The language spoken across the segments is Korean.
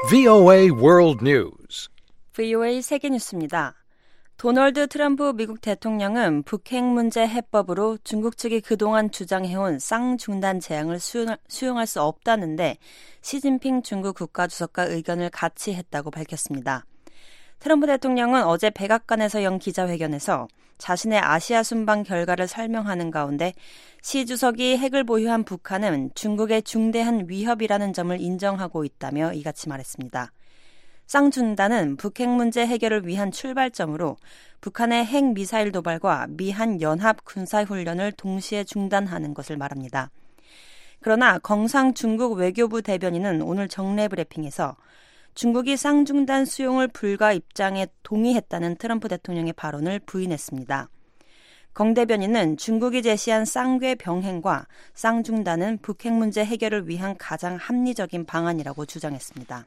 VOA World News. VOA 세계뉴스입니다. 도널드 트럼프 미국 대통령은 북핵 문제 해법으로 중국 측이 그동안 주장해온 쌍중단 제안을 수용할 수 없다는데 시진핑 중국 국가주석과 의견을 같이 했다고 밝혔습니다. 트럼프 대통령은 어제 백악관에서 연 기자회견에서 자신의 아시아 순방 결과를 설명하는 가운데 시 주석이 핵을 보유한 북한은 중국의 중대한 위협이라는 점을 인정하고 있다며 이같이 말했습니다. 쌍중단은 북핵 문제 해결을 위한 출발점으로 북한의 핵미사일 도발과 미한 연합 군사훈련을 동시에 중단하는 것을 말합니다. 그러나 경상 중국 외교부 대변인은 오늘 정례 브리핑에서 중국이 쌍중단 수용을 불가 입장에 동의했다는 트럼프 대통령의 발언을 부인했습니다. 경 대변인은 중국이 제시한 쌍궤 병행과 쌍중단은 북핵 문제 해결을 위한 가장 합리적인 방안이라고 주장했습니다.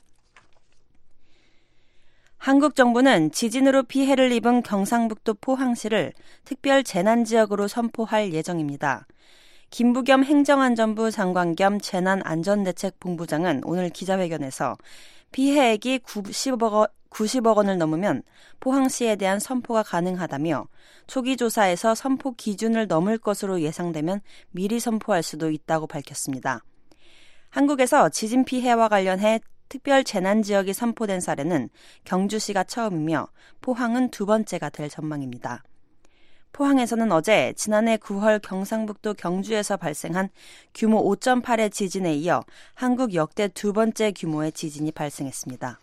한국 정부는 지진으로 피해를 입은 경상북도 포항시를 특별 재난지역으로 선포할 예정입니다. 김부겸 행정안전부 장관 겸 재난안전대책본부장은 오늘 기자회견에서 피해액이 90억 원을 넘으면 포항시에 대한 선포가 가능하다며 초기 조사에서 선포 기준을 넘을 것으로 예상되면 미리 선포할 수도 있다고 밝혔습니다. 한국에서 지진 피해와 관련해 특별 재난지역이 선포된 사례는 경주시가 처음이며 포항은 두 번째가 될 전망입니다. 포항에서는 어제 지난해 9월 경상북도 경주에서 발생한 규모 5.8의 지진에 이어 한국 역대 두 번째 규모의 지진이 발생했습니다.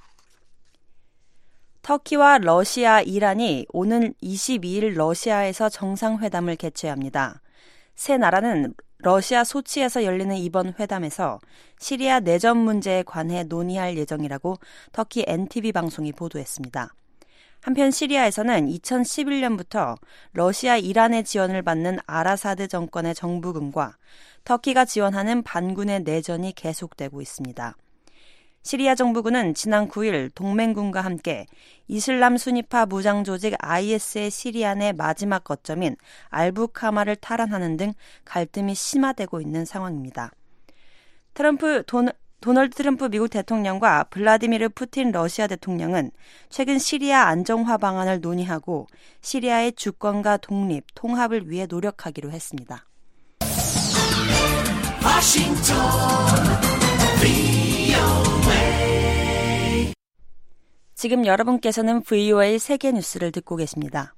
터키와 러시아, 이란이 오는 22일 러시아에서 정상회담을 개최합니다. 세 나라는 러시아 소치에서 열리는 이번 회담에서 시리아 내전 문제에 관해 논의할 예정이라고 터키 NTV 방송이 보도했습니다. 한편 시리아에서는 2011년부터 러시아, 이란의 지원을 받는 아라사드 정권의 정부군과 터키가 지원하는 반군의 내전이 계속되고 있습니다. 시리아 정부군은 지난 9일 동맹군과 함께 이슬람 순위파 무장 조직 IS의 시리아 내 마지막 거점인 알부카마를 탈환하는 등 갈등이 심화되고 있는 상황입니다. 도널드 트럼프 미국 대통령과 블라디미르 푸틴 러시아 대통령은 최근 시리아 안정화 방안을 논의하고 시리아의 주권과 독립, 통합을 위해 노력하기로 했습니다. 지금 여러분께서는 VOA 세계뉴스를 듣고 계십니다.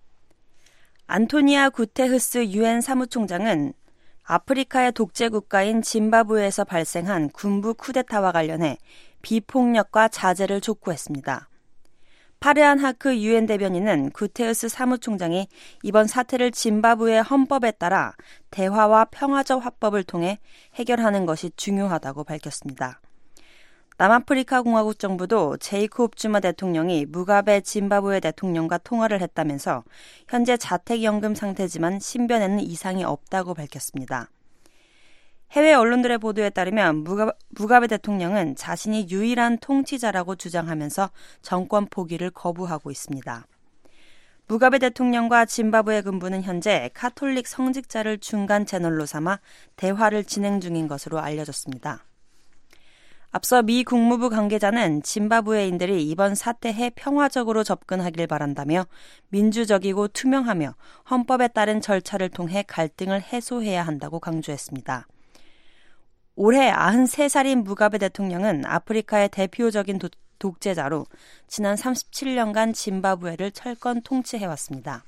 안토니아 구테흐스 유엔 사무총장은 아프리카의 독재 국가인 짐바브웨에서 발생한 군부 쿠데타와 관련해 비폭력과 자제를 촉구했습니다. 파르안 하크 유엔 대변인은 구테흐스 사무총장이 이번 사태를 짐바브웨 헌법에 따라 대화와 평화적 화법을 통해 해결하는 것이 중요하다고 밝혔습니다. 남아프리카 공화국 정부도 제이콥 즈마 대통령이 무가베 짐바브웨 대통령과 통화를 했다면서 현재 자택연금 상태지만 신변에는 이상이 없다고 밝혔습니다. 해외 언론들의 보도에 따르면 무가베 대통령은 자신이 유일한 통치자라고 주장하면서 정권 포기를 거부하고 있습니다. 무가베 대통령과 짐바브웨 군부는 현재 카톨릭 성직자를 중간 채널로 삼아 대화를 진행 중인 것으로 알려졌습니다. 앞서 미 국무부 관계자는 짐바브웨인들이 이번 사태에 평화적으로 접근하길 바란다며 민주적이고 투명하며 헌법에 따른 절차를 통해 갈등을 해소해야 한다고 강조했습니다. 올해 93살인 무가베 대통령은 아프리카의 대표적인 독재자로 지난 37년간 짐바브웨를 철권 통치해왔습니다.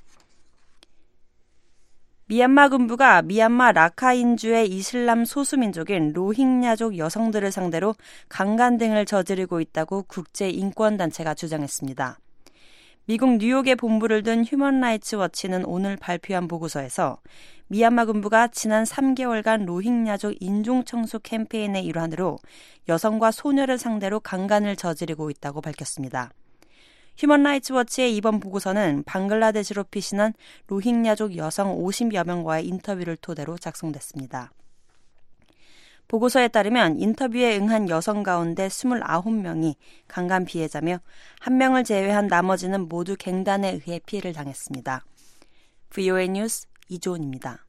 미얀마 군부가 미얀마 라카인주의 이슬람 소수민족인 로힝야족 여성들을 상대로 강간 등을 저지르고 있다고 국제인권단체가 주장했습니다. 미국 뉴욕에 본부를 둔 휴먼 라이츠 워치는 오늘 발표한 보고서에서 미얀마 군부가 지난 3개월간 로힝야족 인종청소 캠페인의 일환으로 여성과 소녀를 상대로 강간을 저지르고 있다고 밝혔습니다. 휴먼 라이츠 워치의 이번 보고서는 방글라데시로 피신한 로힝야족 여성 50여 명과의 인터뷰를 토대로 작성됐습니다. 보고서에 따르면 인터뷰에 응한 여성 가운데 29명이 강간 피해자며 1명을 제외한 나머지는 모두 갱단에 의해 피해를 당했습니다. VOA 뉴스 이조은입니다.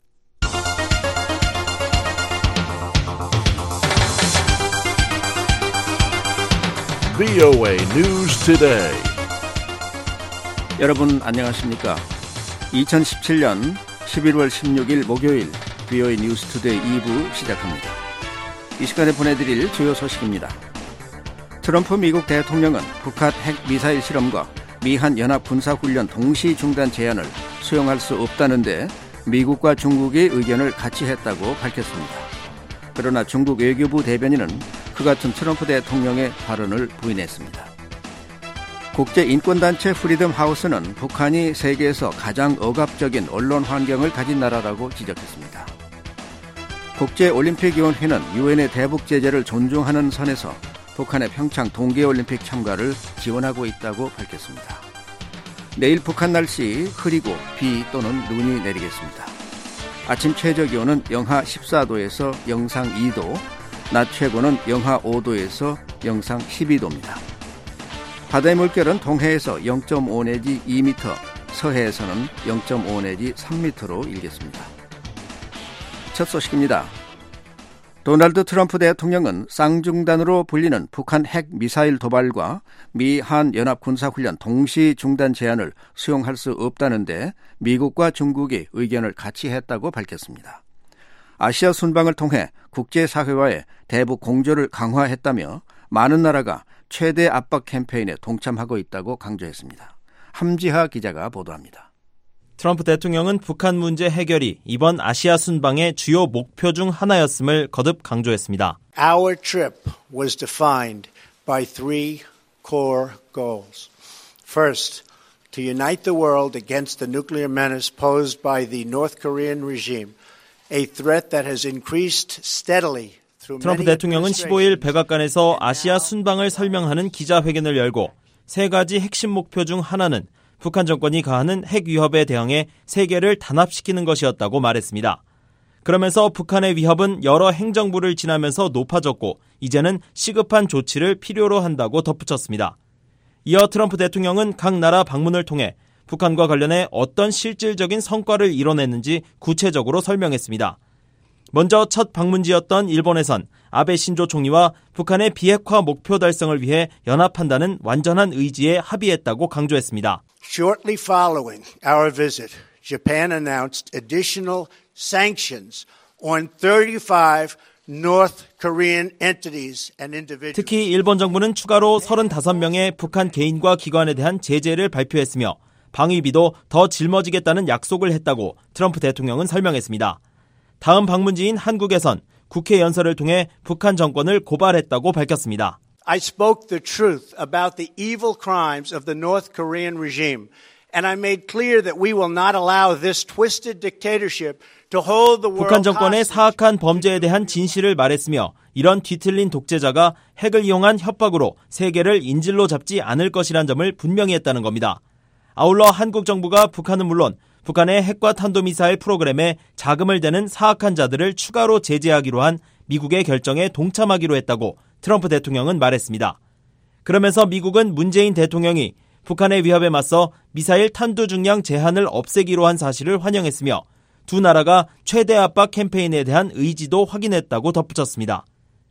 VOA News Today. 여러분 안녕하십니까? 2017년 11월 16일 목요일 VOA 뉴스 투데이 2부 시작합니다. 이 시간에 보내드릴 주요 소식입니다. 트럼프 미국 대통령은 북한 핵 미사일 실험과 미한 연합 군사훈련 동시 중단 제안을 수용할 수 없다는데 미국과 중국의 의견을 같이 했다고 밝혔습니다. 그러나 중국 외교부 대변인은 그 같은 트럼프 대통령의 발언을 부인했습니다. 국제인권단체 프리덤 하우스는 북한이 세계에서 가장 억압적인 언론 환경을 가진 나라라고 지적했습니다. 국제올림픽위원회는 유엔의 대북 제재를 존중하는 선에서 북한의 평창 동계올림픽 참가를 지원하고 있다고 밝혔습니다. 내일 북한 날씨 흐리고 비 또는 눈이 내리겠습니다. 아침 최저기온은 영하 14도에서 영상 2도, 낮 최고는 영하 5도에서 영상 12도입니다. 바다의 물결은 동해에서 0.5 내지 2m, 서해에서는 0.5 내지 3m로 일겠습니다. 첫 소식입니다. 도널드 트럼프 대통령은 쌍중단으로 불리는 북한 핵 미사일 도발과 미한 연합 군사훈련 동시 중단 제안을 수용할 수 없다는데 미국과 중국이 의견을 같이 했다고 밝혔습니다. 아시아 순방을 통해 국제사회와의 대북 공조를 강화했다며 많은 나라가 최대 압박 캠페인에 동참하고 있다고 강조했습니다. 함지하 기자가 보도합니다. 트럼프 대통령은 북한 문제 해결이 이번 아시아 순방의 주요 목표 중 하나였음을 거듭 강조했습니다. Our trip was defined by three core goals. First, to unite the world against the nuclear menace posed by the North Korean regime, a threat that has increased steadily. 트럼프 대통령은 15일 백악관에서 아시아 순방을 설명하는 기자회견을 열고 세 가지 핵심 목표 중 하나는 북한 정권이 가하는 핵 위협에 대응해 세계를 단합시키는 것이었다고 말했습니다. 그러면서 북한의 위협은 여러 행정부를 지나면서 높아졌고 이제는 시급한 조치를 필요로 한다고 덧붙였습니다. 이어 트럼프 대통령은 각 나라 방문을 통해 북한과 관련해 어떤 실질적인 성과를 이뤄냈는지 구체적으로 설명했습니다. 먼저 첫 방문지였던 일본에선 아베 신조 총리와 북한의 비핵화 목표 달성을 위해 연합한다는 완전한 의지에 합의했다고 강조했습니다. Shortly following our visit, Japan announced additional sanctions on 35 North Korean entities and individuals. 특히 일본 정부는 추가로 35명의 북한 개인과 기관에 대한 제재를 발표했으며 방위비도 더 짊어지겠다는 약속을 했다고 트럼프 대통령은 설명했습니다. 다음 방문지인 한국에선 국회 연설을 통해 북한 정권을 고발했다고 밝혔습니다. I spoke the truth about the evil crimes of the North Korean regime, and I made clear that we will not allow this twisted dictatorship to hold the world 북한 정권의 hostage. 사악한 범죄에 대한 진실을 말했으며 이런 뒤틀린 독재자가 핵을 이용한 협박으로 세계를 인질로 잡지 않을 것이란 점을 분명히 했다는 겁니다. 아울러 한국 정부가 북한은 물론 북한의 핵과 탄도미사일 프로그램에 자금을 대는 사악한 자들을 추가로 제재하기로 한 미국의 결정에 동참하기로 했다고 트럼프 대통령은 말했습니다. 그러면서 미국은 문재인 대통령이 북한의 위협에 맞서 미사일 탄두 중량 제한을 없애기로 한 사실을 환영했으며 두 나라가 최대 압박 캠페인에 대한 의지도 확인했다고 덧붙였습니다.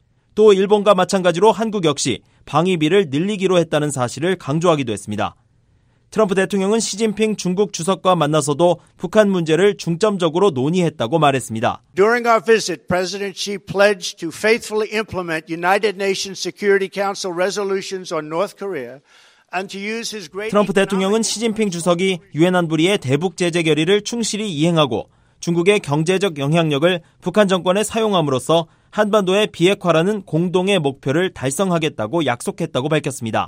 또 일본과 마찬가지로 한국 역시 방위비를 늘리기로 했다는 사실을 강조하기도 했습니다. 트럼프 대통령은 시진핑 중국 주석과 만나서도 북한 문제를 중점적으로 논의했다고 말했습니다. During our visit, President Xi pledged to faithfully implement United Nations Security Council resolutions on North Korea and to use his great 트럼프 대통령은 시진핑 주석이 유엔 안보리의 대북 제재 결의를 충실히 이행하고 중국의 경제적 영향력을 북한 정권에 사용함으로써 한반도의 비핵화라는 공동의 목표를 달성하겠다고 약속했다고 밝혔습니다.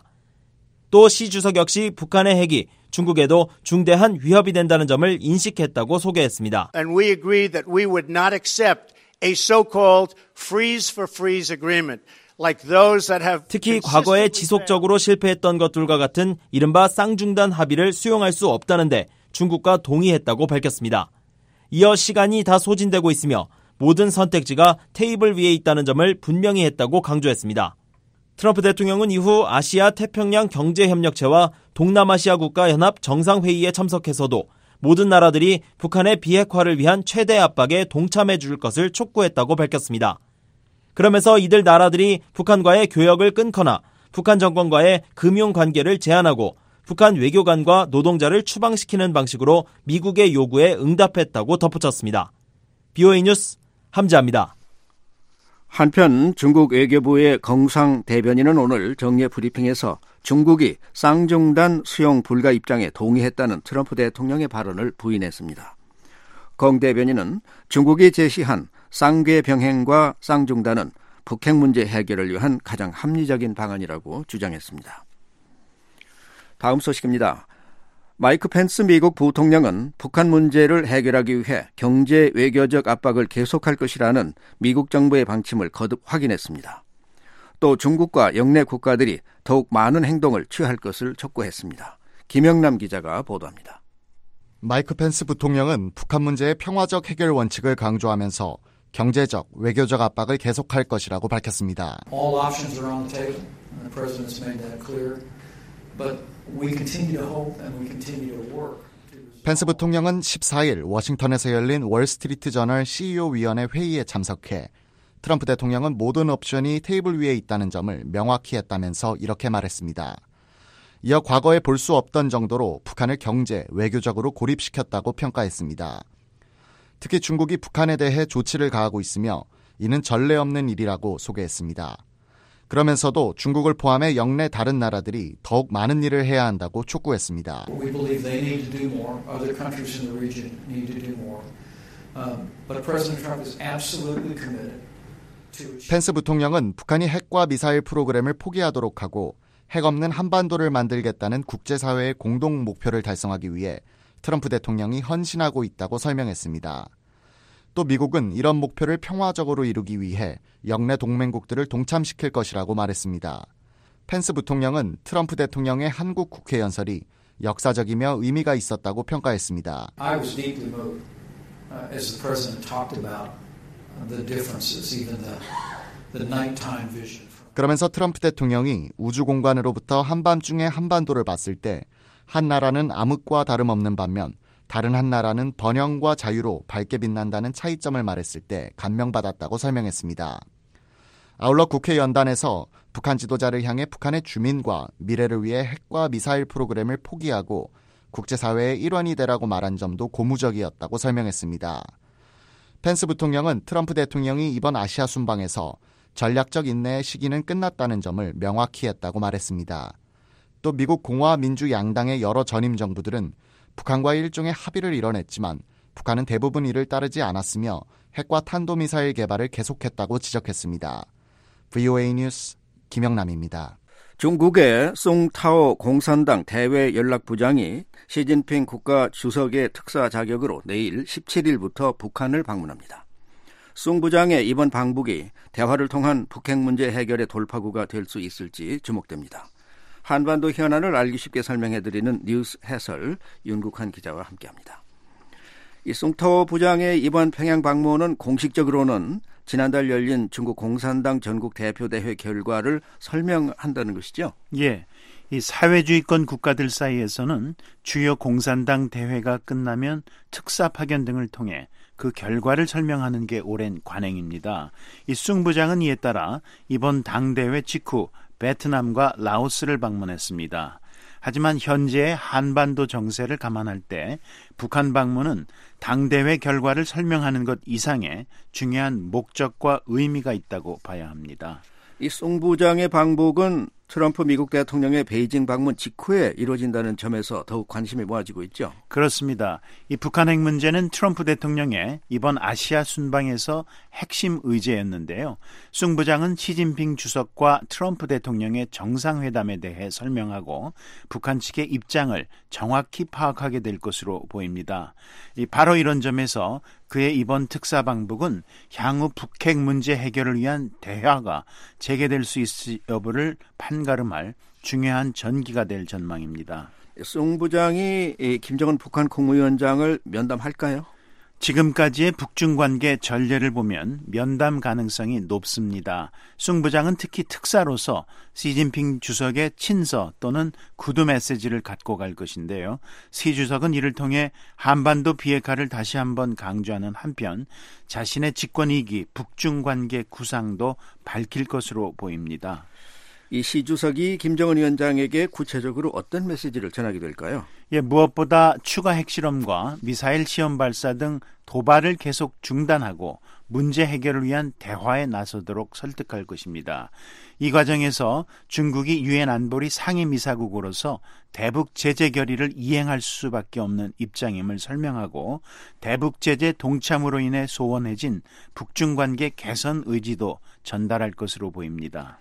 또 시 주석 역시 북한의 핵이 중국에도 중대한 위협이 된다는 점을 인식했다고 소개했습니다. And we agreed that we would not accept a so-called freeze for freeze agreement like those that have 특히 과거에 지속적으로 실패했던 것들과 같은 이른바 쌍중단 합의를 수용할 수 없다는데 중국과 동의했다고 밝혔습니다. 이어 시간이 다 소진되고 있으며 모든 선택지가 테이블 위에 있다는 점을 분명히 했다고 강조했습니다. 트럼프 대통령은 이후 아시아 태평양 경제협력체와 동남아시아 국가연합 정상회의에 참석해서도 모든 나라들이 북한의 비핵화를 위한 최대 압박에 동참해 줄 것을 촉구했다고 밝혔습니다. 그러면서 이들 나라들이 북한과의 교역을 끊거나 북한 정권과의 금융 관계를 제한하고 북한 외교관과 노동자를 추방시키는 방식으로 미국의 요구에 응답했다고 덧붙였습니다. BOA 뉴스 함지아입니다. 한편 중국 외교부의 경상 대변인은 오늘 정례 브리핑에서 중국이 쌍중단 수용 불가 입장에 동의했다는 트럼프 대통령의 발언을 부인했습니다. 경 대변인은 중국이 제시한 쌍궤 병행과 쌍중단은 북핵 문제 해결을 위한 가장 합리적인 방안이라고 주장했습니다. 다음 소식입니다. 마이크 펜스 미국 부통령은 북한 문제를 해결하기 위해 경제 외교적 압박을 계속할 것이라는 미국 정부의 방침을 거듭 확인했습니다. 또 중국과 영내 국가들이 더욱 많은 행동을 취할 것을 촉구했습니다. 김영남 기자가 보도합니다. 마이크 펜스 부통령은 북한 문제의 평화적 해결 원칙을 강조하면서 경제적, 외교적 압박을 계속할 것이라고 밝혔습니다. All options are on the table. The president's made that clear. But we continue to hope and we continue to work. 펜스 부통령은 14일 워싱턴에서 열린 월스트리트 저널 CEO 위원회 회의에 참석해 트럼프 대통령은 모든 옵션이 테이블 위에 있다는 점을 명확히 했다면서 이렇게 말했습니다. 이어 과거에 볼 수 없던 정도로 북한을 경제, 외교적으로 고립시켰다고 평가했습니다. 특히 중국이 북한에 대해 조치를 가하고 있으며 이는 전례 없는 일이라고 소개했습니다. 그러면서도 중국을 포함해 영내 다른 나라들이 더욱 많은 일을 해야 한다고 촉구했습니다. We believe they need to do more. Other countries in the region need to do more. But President Trump is absolutely committed to. 펜스 부통령은 북한이 핵과 미사일 프로그램을 포기하도록 하고 핵 없는 한반도를 만들겠다는 국제사회의 공동 목표를 달성하기 위해 트럼프 대통령이 헌신하고 있다고 설명했습니다. 또 미국은 이런 목표를 평화적으로 이루기 위해 영내 동맹국들을 동참시킬 것이라고 말했습니다. 펜스 부통령은 트럼프 대통령의 한국 국회 연설이 역사적이며 의미가 있었다고 평가했습니다. I was deeply moved as the president talked about the differences, even the nighttime vision. 그러면서 트럼프 대통령이 우주 공간으로부터 한밤중에 한반도를 봤을 때 한 나라는 암흑과 다름없는 반면 다른 한 나라는 번영과 자유로 밝게 빛난다는 차이점을 말했을 때 감명받았다고 설명했습니다. 아울러 국회 연단에서 북한 지도자를 향해 북한의 주민과 미래를 위해 핵과 미사일 프로그램을 포기하고 국제사회의 일원이 되라고 말한 점도 고무적이었다고 설명했습니다. 펜스 부통령은 트럼프 대통령이 이번 아시아 순방에서 전략적 인내의 시기는 끝났다는 점을 명확히 했다고 말했습니다. 또 미국 공화 민주 양당의 여러 전임 정부들은 북한과의 일종의 합의를 이뤄냈지만 북한은 대부분 이를 따르지 않았으며 핵과 탄도미사일 개발을 계속했다고 지적했습니다. VOA 뉴스 김영남입니다. 중국의 송타오 공산당 대외연락부장이 시진핑 국가 주석의 특사 자격으로 내일 17일부터 북한을 방문합니다. 송 부장의 이번 방북이 대화를 통한 북핵 문제 해결의 돌파구가 될 수 있을지 주목됩니다. 한반도 현안을 알기 쉽게 설명해드리는 뉴스 해설 윤국한 기자와 함께합니다. 이 송타오 부장의 이번 평양 방문은 공식적으로는 지난달 열린 중국 공산당 전국 대표대회 결과를 설명한다는 것이죠? 예, 이 사회주의권 국가들 사이에서는 주요 공산당 대회가 끝나면 특사 파견 등을 통해 그 결과를 설명하는 게 오랜 관행입니다. 이 숭 부장은 이에 따라 이번 당대회 직후 베트남과 라오스를 방문했습니다. 하지만 현재의 한반도 정세를 감안할 때 북한 방문은 당대회 결과를 설명하는 것 이상의 중요한 목적과 의미가 있다고 봐야 합니다. 이 송 부장의 방북은 트럼프 미국 대통령의 베이징 방문 직후에 이루어진다는 점에서 더욱 관심이 모아지고 있죠. 그렇습니다. 이 북한 핵 문제는 트럼프 대통령의 이번 아시아 순방에서 핵심 의제였는데요. 숭 부장은 시진핑 주석과 트럼프 대통령의 정상회담에 대해 설명하고 북한 측의 입장을 정확히 파악하게 될 것으로 보입니다. 바로 이런 점에서 그의 이번 특사 방북은 향후 북핵 문제 해결을 위한 대화가 재개될 수 있을 여부를 판가름할 중요한 전기가 될 전망입니다. 송 부장이 김정은 북한 국무위원장을 면담할까요? 지금까지의 북중 관계 전례를 보면 면담 가능성이 높습니다. 숭 부장은 특히 특사로서 시진핑 주석의 친서 또는 구두 메시지를 갖고 갈 것인데요. 시 주석은 이를 통해 한반도 비핵화를 다시 한번 강조하는 한편 자신의 집권 2기 북중 관계 구상도 밝힐 것으로 보입니다. 이 시 주석이 김정은 위원장에게 구체적으로 어떤 메시지를 전하게 될까요? 무엇보다 추가 핵실험과 미사일 시험 발사 등 도발을 계속 중단하고 문제 해결을 위한 대화에 나서도록 설득할 것입니다. 이 과정에서 중국이 유엔 안보리 상임이사국으로서 대북 제재 결의를 이행할 수밖에 없는 입장임을 설명하고 대북 제재 동참으로 인해 소원해진 북중 관계 개선 의지도 전달할 것으로 보입니다.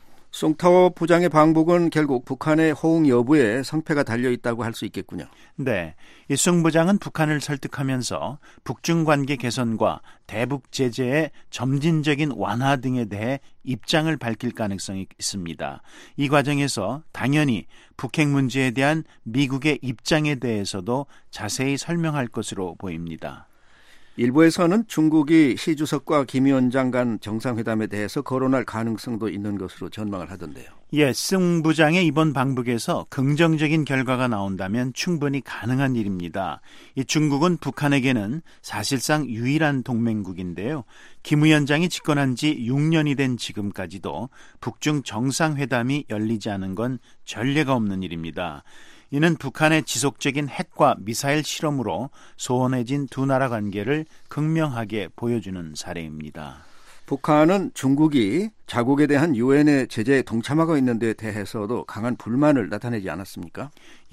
송타워 부장의 방북은 결국 북한의 호응 여부에 성패가 달려있다고 할 수 있겠군요. 네, 이 송 부장은 북한을 설득하면서 북중 관계 개선과 대북 제재의 점진적인 완화 등에 대해 입장을 밝힐 가능성이 있습니다. 이 과정에서 당연히 북핵 문제에 대한 미국의 입장에 대해서도 자세히 설명할 것으로 보입니다. 일부에서는 중국이 시 주석과 김 위원장 간 정상회담에 대해서 거론할 가능성도 있는 것으로 전망을 하던데요. 송 부장의 이번 방북에서 긍정적인 결과가 나온다면 충분히 가능한 일입니다. 이 중국은 북한에게는 사실상 유일한 동맹국인데요. 김 위원장이 집권한 지 6년이 된 지금까지도 북중 정상회담이 열리지 않은 건 전례가 없는 일입니다. 이는 북한의 지속적인 핵과 미사일 실험으로 소원해진 두 나라 관계를 극명하게 보여주는 사례입니다. 북한은 중국이 자국에 대한 유엔의 제재에 동참하고 있는 데 대해서도 강한 불만을 나타내지 않았습니까?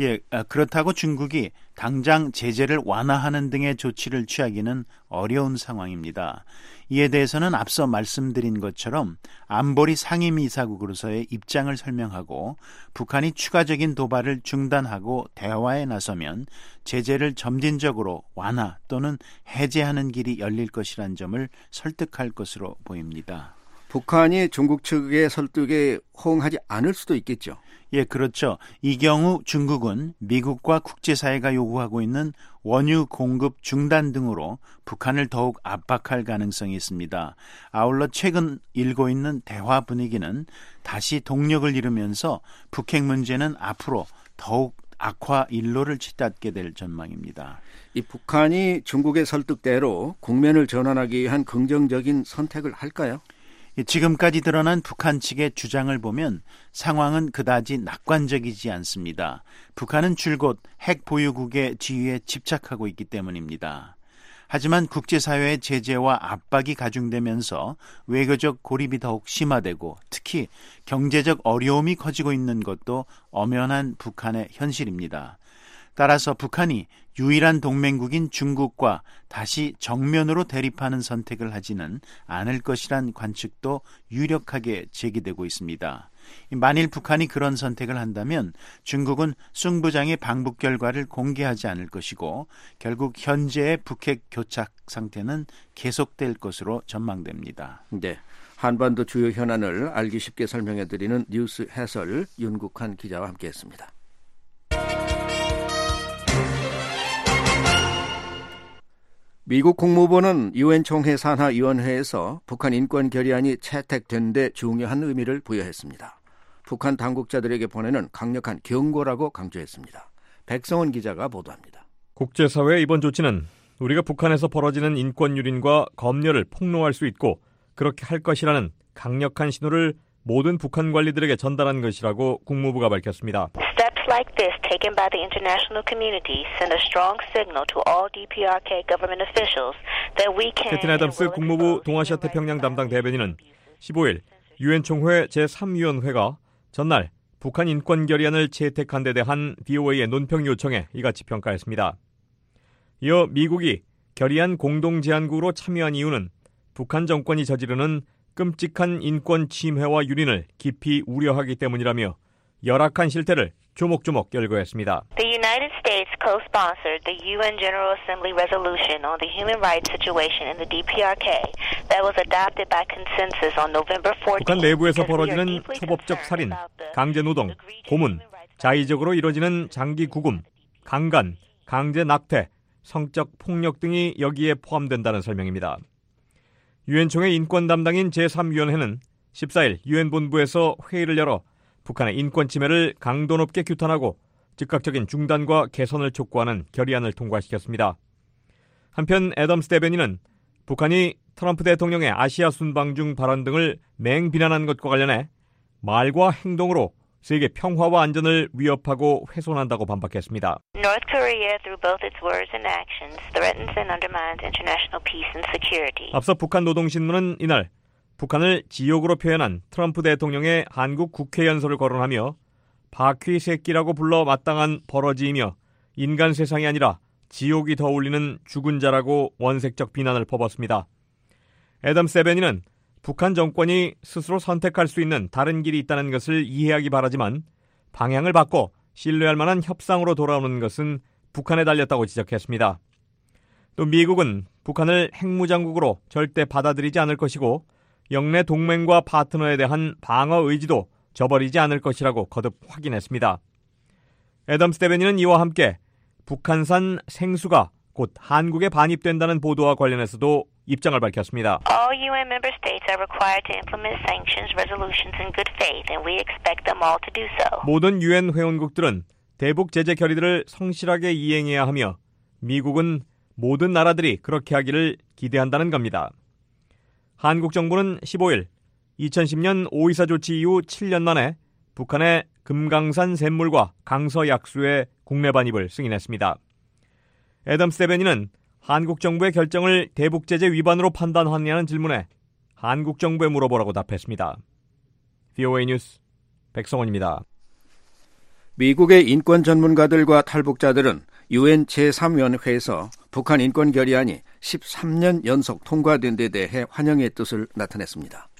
그렇다고 중국이 당장 제재를 완화하는 등의 조치를 취하기는 어려운 상황입니다. 이에 대해서는 앞서 말씀드린 것처럼 안보리 상임이사국으로서의 입장을 설명하고 북한이 추가적인 도발을 중단하고 대화에 나서면 제재를 점진적으로 완화 또는 해제하는 길이 열릴 것이란 점을 설득할 것으로 보입니다. 북한이 중국 측의 설득에 호응하지 않을 수도 있겠죠. 그렇죠. 이 경우 중국은 미국과 국제사회가 요구하고 있는 원유 공급 중단 등으로 북한을 더욱 압박할 가능성이 있습니다. 아울러 최근 일고 있는 대화 분위기는 다시 동력을 잃으면서 북핵 문제는 앞으로 더욱 악화 일로를 치닫게 될 전망입니다. 이 북한이 중국의 설득대로 국면을 전환하기 위한 긍정적인 선택을 할까요? 지금까지 드러난 북한 측의 주장을 보면 상황은 그다지 낙관적이지 않습니다. 북한은 줄곧 핵 보유국의 지위에 집착하고 있기 때문입니다. 하지만 국제사회의 제재와 압박이 가중되면서 외교적 고립이 더욱 심화되고 특히 경제적 어려움이 커지고 있는 것도 엄연한 북한의 현실입니다. 따라서 북한이 유일한 동맹국인 중국과 다시 정면으로 대립하는 선택을 하지는 않을 것이란 관측도 유력하게 제기되고 있습니다. 만일 북한이 그런 선택을 한다면 중국은 송 부장의 방북 결과를 공개하지 않을 것이고 결국 현재의 북핵 교착 상태는 계속될 것으로 전망됩니다. 네, 한반도 주요 현안을 알기 쉽게 설명해드리는 뉴스 해설 윤국한 기자와 함께했습니다. 미국 국무부는 유엔 총회 산하위원회에서 북한 인권 결의안이 채택된 데 중요한 의미를 부여했습니다. 북한 당국자들에게 보내는 강력한 경고라고 강조했습니다. 백성원 기자가 보도합니다. 국제사회의 이번 조치는 우리가 북한에서 벌어지는 인권 유린과 검열을 폭로할 수 있고 그렇게 할 것이라는 강력한 신호를 모든 북한 관리들에게 전달한 것이라고 국무부가 밝혔습니다. Steps like this taken by the international community send a strong signal to all DPRK government officials that we can. 캐튼 애덤스 국무부 동아시아 태평양 담당 대변인은 15일 유엔 총회 제3위원회가 전날 북한 인권 결의안을 채택한 데 대한 VOA의 논평 요청에 이같이 평가했습니다. 이어 미국이 결의안 공동 제안국으로 참여한 이유는 북한 정권이 저지르는 끔찍한 인권 침해와 유린을 깊이 우려하기 때문이라며 열악한 실태를 조목조목 열거했습니다. The United States co-sponsored the UN General Assembly resolution on the human rights situation in the DPRK that was adopted by consensus on November 14th. 북한 내부에서 벌어지는 초법적 살인, 강제 노동, 고문, 자의적으로 이뤄지는 장기 구금, 강간, 강제 낙태, 성적 폭력 등이 여기에 포함된다는 설명입니다. 유엔 총회 인권 담당인 제3위원회는 14일 유엔 본부에서 회의를 열어 북한의 인권 침해를 강도 높게 규탄하고 즉각적인 중단과 개선을 촉구하는 결의안을 통과시켰습니다. 한편 애덤스 대변인은 북한이 트럼프 대통령의 아시아 순방 중 발언 등을 맹비난한 것과 관련해 말과 행동으로 세계 평화와 안전을 위협하고 훼손한다고 반박했습니다. North Korea, through both its words and actions, threatens and undermines international peace and security. 앞서 북한 노동신문은 이날 북한을 지옥으로 표현한 트럼프 대통령의 한국 국회 연설을 거론하며 바퀴 새끼라고 불러 마땅한 버러지이며 인간 세상이 아니라 지옥이 더 울리는 죽은 자라고 원색적 비난을 퍼붓습니다. 애덤 세베니는 북한 정권이 스스로 선택할 수 있는 다른 길이 있다는 것을 이해하기 바라지만 방향을 바꿔 신뢰할 만한 협상으로 돌아오는 것은 북한에 달렸다고 지적했습니다. 또 미국은 북한을 핵무장국으로 절대 받아들이지 않을 것이고 영내 동맹과 파트너에 대한 방어 의지도 저버리지 않을 것이라고 거듭 확인했습니다. 애덤 스테베니는 이와 함께 북한산 생수가 곧 한국에 반입된다는 보도와 관련해서도 입장을 밝혔습니다. All UN member states are required to implement sanctions resolutions in good faith, and we expect them all to do so. 모든 UN 회원국들은 대북 제재 결의들을 성실하게 이행해야 하며 미국은 모든 나라들이 그렇게 하기를 기대한다는 겁니다. 한국 정부는 15일 2010년 오이사 조치 이후 7년 만에 북한의 금강산 샘물과 강서 약수의 국내 반입을 승인했습니다. 애덤 스테베니는 한국 정부의 결정을 대북 제재 위반으로 판단하느냐는 질문에 한국 정부에 물어보라고 답했습니다. VOA 뉴스 백성원입니다. 미국의 인권 전문가들과 탈북자들은 UN 제3위원회에서 북한 인권 결의안이 13년 연속 통과된 데 대해 환영의 뜻을 나타냈습니다.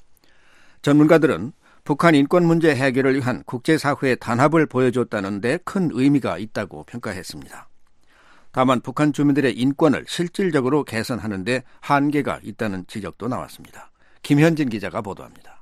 전문가들은 북한 인권 문제 해결을 위한 국제사회의 단합을 보여줬다는 데 큰 의미가 있다고 평가했습니다. 다만 북한 주민들의 인권을 실질적으로 개선하는 데 한계가 있다는 지적도 나왔습니다. 김현진 기자가 보도합니다.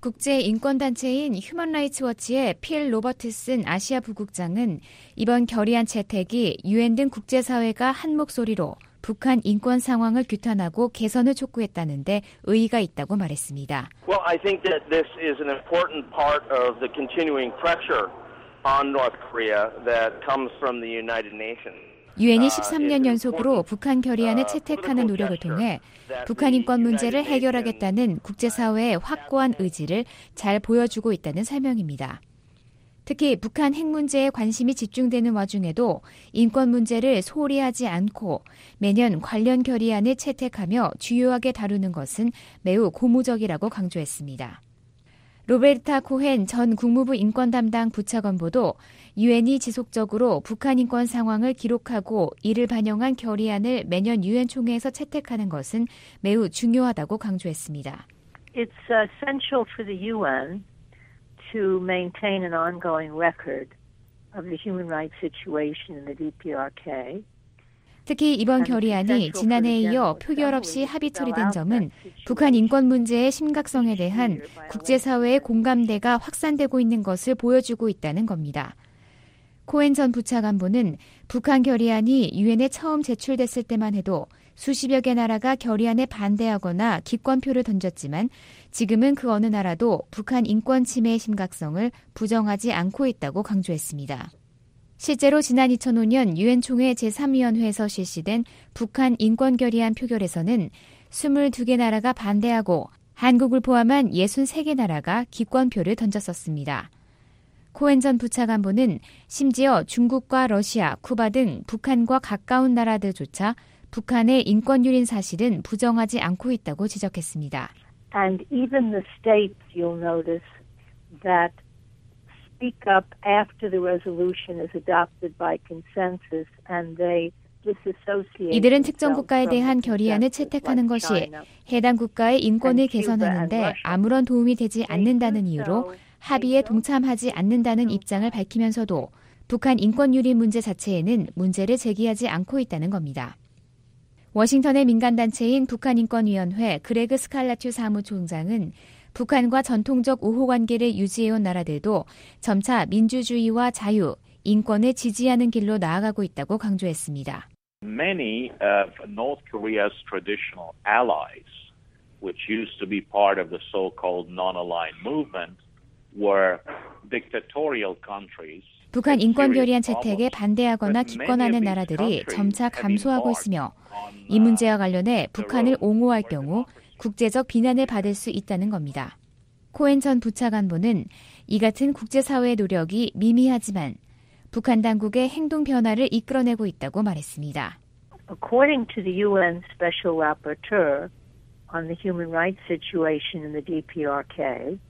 국제인권단체인 휴먼라이츠워치의 필 로버트슨 아시아 부국장은 이번 결의안 채택이 UN 등 국제사회가 한 목소리로 북한 인권 상황을 규탄하고 개선을 촉구했다는데 의의가 있다고 말했습니다. Well, I think that this is an important part of the continuing pressure on North Korea that comes from the United Nations. 유엔이 13년 연속으로 북한 결의안을 채택하는 노력을 통해 북한 인권 문제를 해결하겠다는 국제사회의 확고한 의지를 잘 보여주고 있다는 설명입니다. 특히 북한 핵 문제에 관심이 집중되는 와중에도 인권 문제를 소홀히 하지 않고 매년 관련 결의안을 채택하며 주요하게 다루는 것은 매우 고무적이라고 강조했습니다. 로베르타 코헨 전 국무부 인권 담당 부차관보도 유엔이 지속적으로 북한 인권 상황을 기록하고 이를 반영한 결의안을 매년 유엔 총회에서 채택하는 것은 매우 중요하다고 강조했습니다. It's essential for the UN to maintain an ongoing record of the human rights situation in the DPRK. 특히 이번 결의안이 지난해에 이어 표결 없이 합의 처리된 점은 북한 인권 문제의 심각성에 대한 국제사회의 공감대가 확산되고 있는 것을 보여주고 있다는 겁니다. 코엔 전 부차관보는 북한 결의안이 유엔에 처음 제출됐을 때만 해도 수십여 개 나라가 결의안에 반대하거나 기권표를 던졌지만 지금은 그 어느 나라도 북한 인권 침해의 심각성을 부정하지 않고 있다고 강조했습니다. 실제로 지난 2005년 유엔 총회 제3위원회에서 실시된 북한 인권 결의안 표결에서는 22개 나라가 반대하고 한국을 포함한 63개 나라가 기권표를 던졌었습니다. 코엔 전 부차관보는 심지어 중국과 러시아, 쿠바 등 북한과 가까운 나라들조차 북한의 인권 유린 사실은 부정하지 않고 있다고 지적했습니다. And even the states, you'll notice that speak up after the resolution is adopted by consensus and they disassociate. 이들은 특정 국가에 대한 결의안을 채택하는 것이 해당 국가의 인권을 개선하는데 아무런 도움이 되지 않는다는 이유로 합의에 동참하지 않는다는 입장을 밝히면서도 북한 인권 유린 문제 자체에는 문제를 제기하지 않고 있다는 겁니다. 워싱턴의 민간단체인 북한인권위원회 그레그 스칼라튜 사무총장은 북한과 전통적 우호관계를 유지해온 나라들도 점차 민주주의와 자유, 인권을 지지하는 길로 나아가고 있다고 강조했습니다. Many of North Korea's traditional allies, which used to be part of the so-called non-aligned movement, were dictatorial countries. 북한 인권 결의안 채택에 반대하거나 기권하는 나라들이 점차 감소하고 있으며 이 문제와 관련해 북한을 옹호할 경우 국제적 비난을 받을 수 있다는 겁니다. 코엔 전 부차관보는 이 같은 국제사회의 노력이 미미하지만 북한 당국의 행동 변화를 이끌어내고 있다고 말했습니다. According to the UN Special Rapporteur on the human rights situation in the DPRK,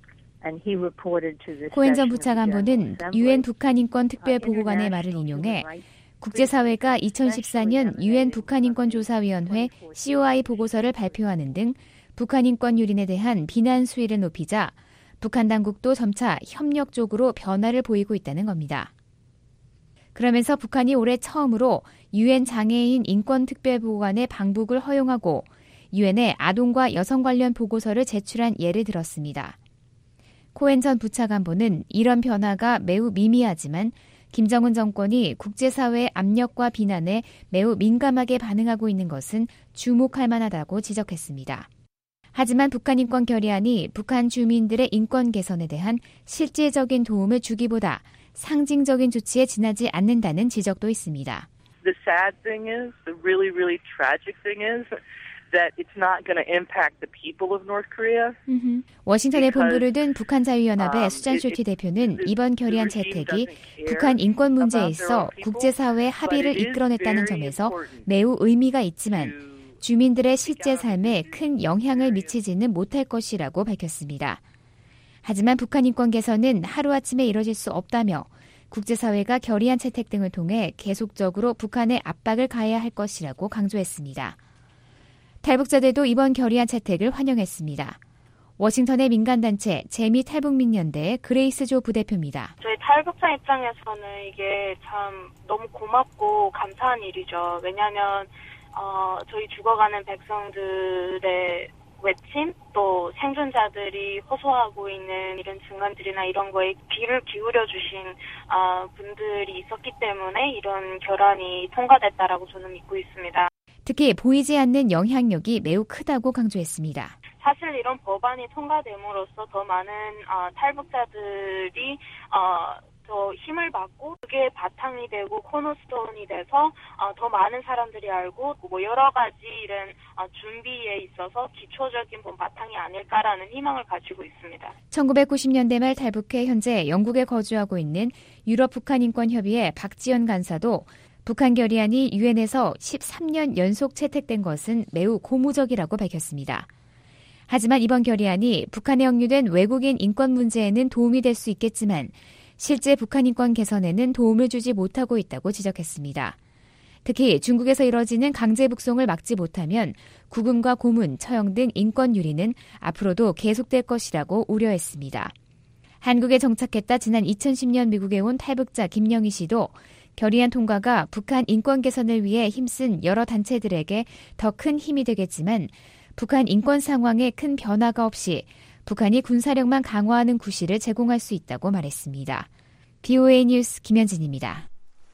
코엔 전 부차관보는 유엔 북한 인권 특별 보고관의 말을 인용해 국제사회가 2014년 유엔 북한 인권 조사위원회 COI 보고서를 발표하는 등 북한 인권 유린에 대한 비난 수위를 높이자 북한 당국도 점차 협력적으로 변화를 보이고 있다는 겁니다. 그러면서 북한이 올해 처음으로 유엔 장애인 인권 특별 보고관의 방북을 허용하고 유엔에 아동과 여성 관련 보고서를 제출한 예를 들었습니다. 코엔 전 부차관보는 이런 변화가 매우 미미하지만 김정은 정권이 국제사회의 압력과 비난에 매우 민감하게 반응하고 있는 것은 주목할 만하다고 지적했습니다. 하지만 북한 인권 결의안이 북한 주민들의 인권 개선에 대한 실질적인 도움을 주기보다 상징적인 조치에 지나지 않는다는 지적도 있습니다. The sad thing is, the really, really tragic thing is that it's not going to impact the people of North Korea. 워싱턴에 본부를 둔 북한 자유연합의 수잔 쇼티 대표는 이번 결의안 채택이 북한 인권 문제에 있어 국제사회의 합의를 이끌어냈다는 점에서 매우 의미가 있지만 주민들의 실제 삶에 큰 영향을 미치지는 못할 것이라고 밝혔습니다. 하지만 북한 인권 개선은 하루아침에 이뤄질 수 없다며 국제사회가 결의안 채택 등을 통해 계속적으로 북한에 압박을 가해야 할 것이라고 강조했습니다. 탈북자들도 이번 결의안 채택을 환영했습니다. 워싱턴의 민간단체 재미탈북민연대 그레이스 조 부대표입니다. 저희 탈북자 입장에서는 이게 참 너무 고맙고 감사한 일이죠. 왜냐하면 저희 죽어가는 백성들의 외침, 또 생존자들이 호소하고 있는 이런 증언들이나 이런 거에 귀를 기울여 주신 분들이 있었기 때문에 이런 결안이 통과됐다라고 저는 믿고 있습니다. 특히 보이지 않는 영향력이 매우 크다고 강조했습니다. 사실 이런 법안이 통과됨으로써 더 많은 탈북자들이 더 힘을 받고 그게 바탕이 되고 코너스톤이 돼서 더 많은 사람들이 알고 여러 가지 이런 준비에 있어서 기초적인 바탕이 아닐까라는 희망을 가지고 있습니다. 1990년대 말 탈북해 현재 영국에 거주하고 있는 유럽 북한 인권 협의회 박지연 간사도 북한 결의안이 유엔에서 13년 연속 채택된 것은 매우 고무적이라고 밝혔습니다. 하지만 이번 결의안이 북한에 억류된 외국인 인권 문제에는 도움이 될 수 있겠지만 실제 북한 인권 개선에는 도움을 주지 못하고 있다고 지적했습니다. 특히 중국에서 이뤄지는 강제 북송을 막지 못하면 구금과 고문, 처형 등 인권 유린은 앞으로도 계속될 것이라고 우려했습니다. 한국에 정착했다 지난 2010년 미국에 온 탈북자 김영희 씨도 결의안 통과가 북한 인권 개선을 위해 힘쓴 여러 단체들에게 더 큰 힘이 되겠지만 북한 인권 상황에 큰 변화가 없이 북한이 군사력만 강화하는 구실을 제공할 수 있다고 말했습니다. BOA 뉴스 김현진입니다.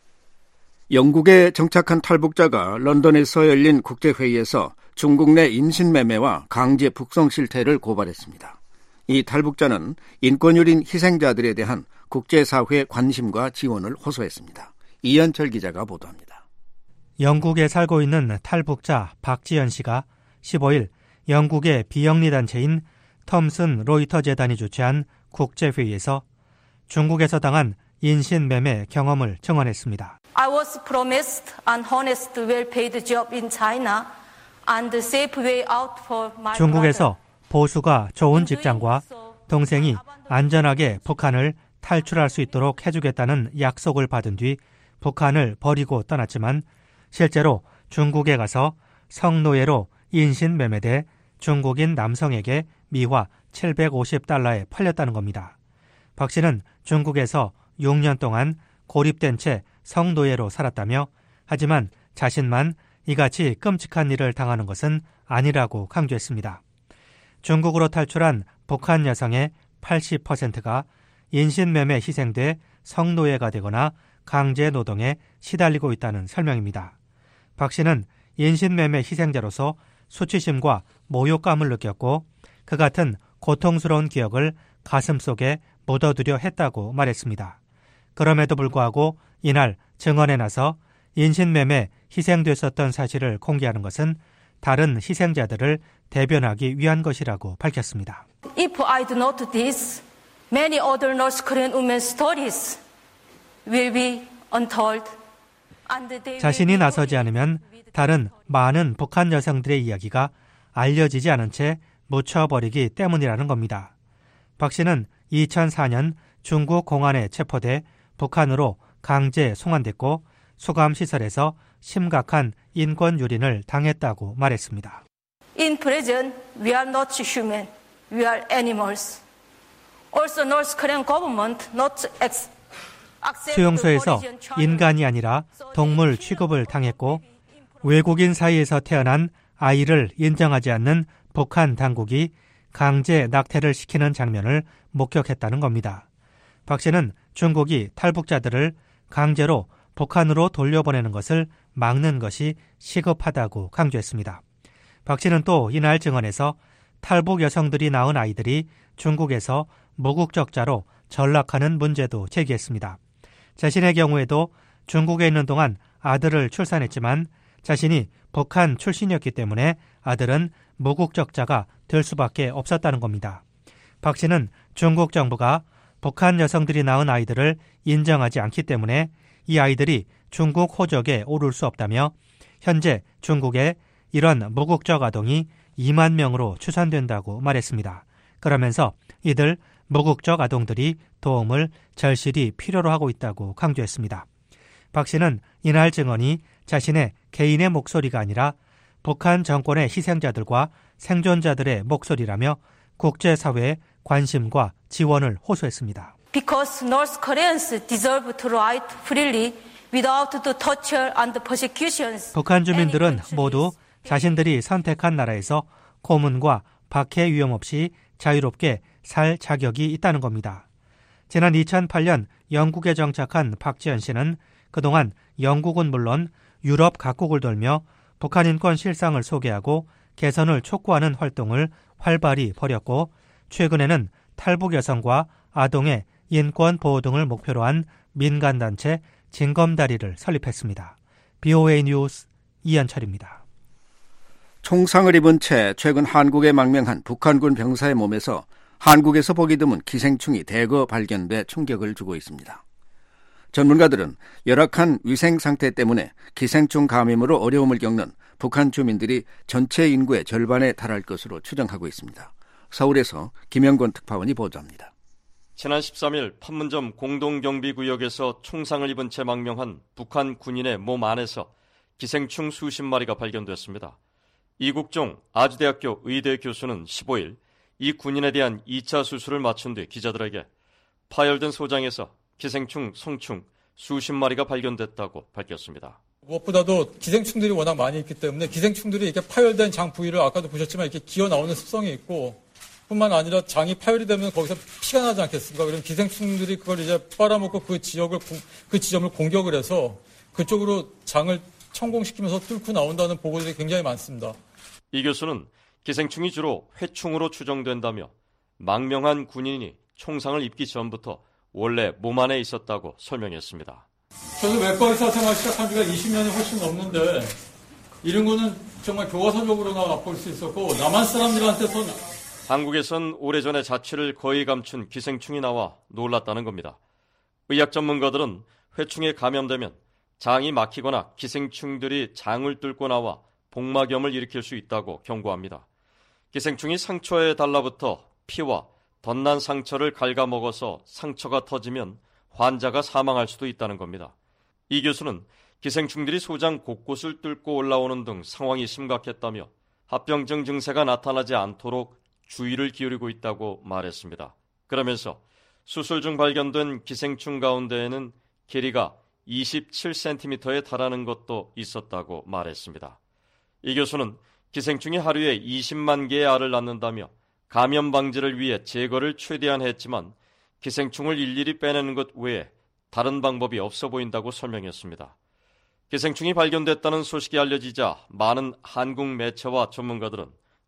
영국에 정착한 탈북자가 런던에서 열린 국제회의에서 중국 내 인신매매와 강제 북송 실태를 고발했습니다. 이 탈북자는 인권유린 희생자들에 대한 국제사회의 관심과 지원을 호소했습니다. 이현철 기자가 보도합니다. 영국에 살고 있는 탈북자 박지연 씨가 15일 영국의 비영리 단체인 텀슨 로이터 재단이 주최한 국제회의에서 중국에서 당한 인신매매 경험을 증언했습니다. I was promised an honest, well-paid job in China and a safe way out for my 중국에서 보수가 좋은 직장과 동생이 안전하게 북한을 탈출할 수 있도록 해주겠다는 약속을 받은 뒤 북한을 버리고 떠났지만 실제로 중국에 가서 성노예로 인신매매돼 중국인 남성에게 미화 750달러에 팔렸다는 겁니다. 박 씨는 중국에서 6년 동안 고립된 채 성노예로 살았다며 하지만 자신만 이같이 끔찍한 일을 당하는 것은 아니라고 강조했습니다. 중국으로 탈출한 북한 여성의 80%가 인신매매 희생돼 성노예가 되거나 강제 노동에 시달리고 있다는 설명입니다. 박 씨는 인신매매 희생자로서 수치심과 모욕감을 느꼈고 그 같은 고통스러운 기억을 가슴속에 묻어두려 했다고 말했습니다. 그럼에도 불구하고 이날 증언에 나서 인신매매 희생됐었던 사실을 공개하는 것은 다른 희생자들을 대변하기 위한 것이라고 밝혔습니다. If I do not do this, many other North Korean women's stories will be untold. 자신이 나서지 않으면 다른 많은 북한 여성들의 이야기가 알려지지 않은 채 묻혀버리기 때문이라는 겁니다. 박 씨는 2004년 중국 공안에 체포돼 북한으로 강제 송환됐고 수감시설에서 심각한 인권 유린을 당했다고 말했습니다. In prison, we are not human. We are animals. Also, North Korean government not 수용소에서 인간이 아니라 동물 취급을 당했고 외국인 사이에서 태어난 아이를 인정하지 않는 북한 당국이 강제 낙태를 시키는 장면을 목격했다는 겁니다. 박 씨는 중국이 탈북자들을 강제로 북한으로 돌려보내는 것을 막는 것이 시급하다고 강조했습니다. 박 씨는 또 이날 증언에서 탈북 여성들이 낳은 아이들이 중국에서 무국적자로 전락하는 문제도 제기했습니다. 자신의 경우에도 중국에 있는 동안 아들을 출산했지만 자신이 북한 출신이었기 때문에 아들은 무국적자가 될 수밖에 없었다는 겁니다. 박 씨는 중국 정부가 북한 여성들이 낳은 아이들을 인정하지 않기 때문에 이 아이들이 중국 호적에 오를 수 없다며 현재 중국에 이런 무국적 아동이 2만 명으로 추산된다고 말했습니다. 그러면서 이들 무국적 아동들이 도움을 절실히 필요로 하고 있다고 강조했습니다. 박 씨는 이날 증언이 자신의 개인의 목소리가 아니라 북한 정권의 희생자들과 생존자들의 목소리라며 국제사회의 관심과 지원을 호소했습니다. Because North Koreans deserve to write freely without the torture and persecutions. 북한 주민들은 모두 자신들이 선택한 나라에서 고문과 박해 위험 없이 자유롭게 살 자격이 있다는 겁니다. 지난 2008년 영국에 정착한 박지현 씨는 그동안 영국은 물론 유럽 각국을 돌며 북한 인권 실상을 소개하고 개선을 촉구하는 활동을 활발히 벌였고 최근에는 탈북 여성과 아동의 인권 보호 등을 목표로 한 민간단체 징검다리를 설립했습니다. BOA 뉴스 이현철입니다. 총상을 입은 채 최근 한국에 망명한 북한군 병사의 몸에서 한국에서 보기 드문 기생충이 대거 발견돼 충격을 주고 있습니다. 전문가들은 열악한 위생 상태 때문에 기생충 감염으로 어려움을 겪는 북한 주민들이 전체 인구의 절반에 달할 것으로 추정하고 있습니다. 서울에서 김영권 특파원이 보도합니다. 지난 13일 판문점 공동경비구역에서 총상을 입은 채 망명한 북한 군인의 몸 안에서 기생충 수십 마리가 발견됐습니다. 이국종 아주대학교 의대 교수는 15일 이 군인에 대한 2차 수술을 마친 뒤 기자들에게 파열된 소장에서 기생충, 성충 수십 마리가 발견됐다고 밝혔습니다. 무엇보다도 기생충들이 워낙 많이 있기 때문에 기생충들이 이렇게 파열된 장 부위를 아까도 보셨지만 이렇게 기어 나오는 습성이 있고 뿐만 아니라 장이 파열이 되면 거기서 피가 나지 않겠습니까? 그럼 기생충들이 그걸 이제 빨아먹고 그 지점을 공격을 해서 그쪽으로 장을 천공시키면서 뚫고 나온다는 보고들이 굉장히 많습니다. 이 교수는 기생충이 주로 회충으로 추정된다며 망명한 군인이 총상을 입기 전부터 원래 몸 안에 있었다고 설명했습니다. 저는 외과 의사 생활 시작한 지가 20년이 훨씬 넘는데 이런 거는 정말 교과서적으로나 맛볼 수 있었고 남한 사람들한테서는 한국에선 오래전에 자취를 거의 감춘 기생충이 나와 놀랐다는 겁니다. 의학 전문가들은 회충에 감염되면 장이 막히거나 기생충들이 장을 뚫고 나와 복막염을 일으킬 수 있다고 경고합니다. 기생충이 상처에 달라붙어 피와 덧난 상처를 갉아먹어서 상처가 터지면 환자가 사망할 수도 있다는 겁니다. 이 교수는 기생충들이 소장 곳곳을 뚫고 올라오는 등 상황이 심각했다며 합병증 증세가 나타나지 않도록 주의를 기울이고 있다고 말했습니다. 그러면서 수술 중 발견된 기생충 가운데에는 길이가 27cm에 달하는 것도 있었다고 말했습니다. 이 교수는 기생충이 하루에 20만 개의 알을 낳는다며 감염 방지를 위해 제거를 최대한 했지만 기생충을 일일이 빼내는 것 외에 다른 방법이 없어 보인다고 설명했습니다. 기생충이 발견됐다는 소식이 알려지자 많은 한국 매체와 전문가들은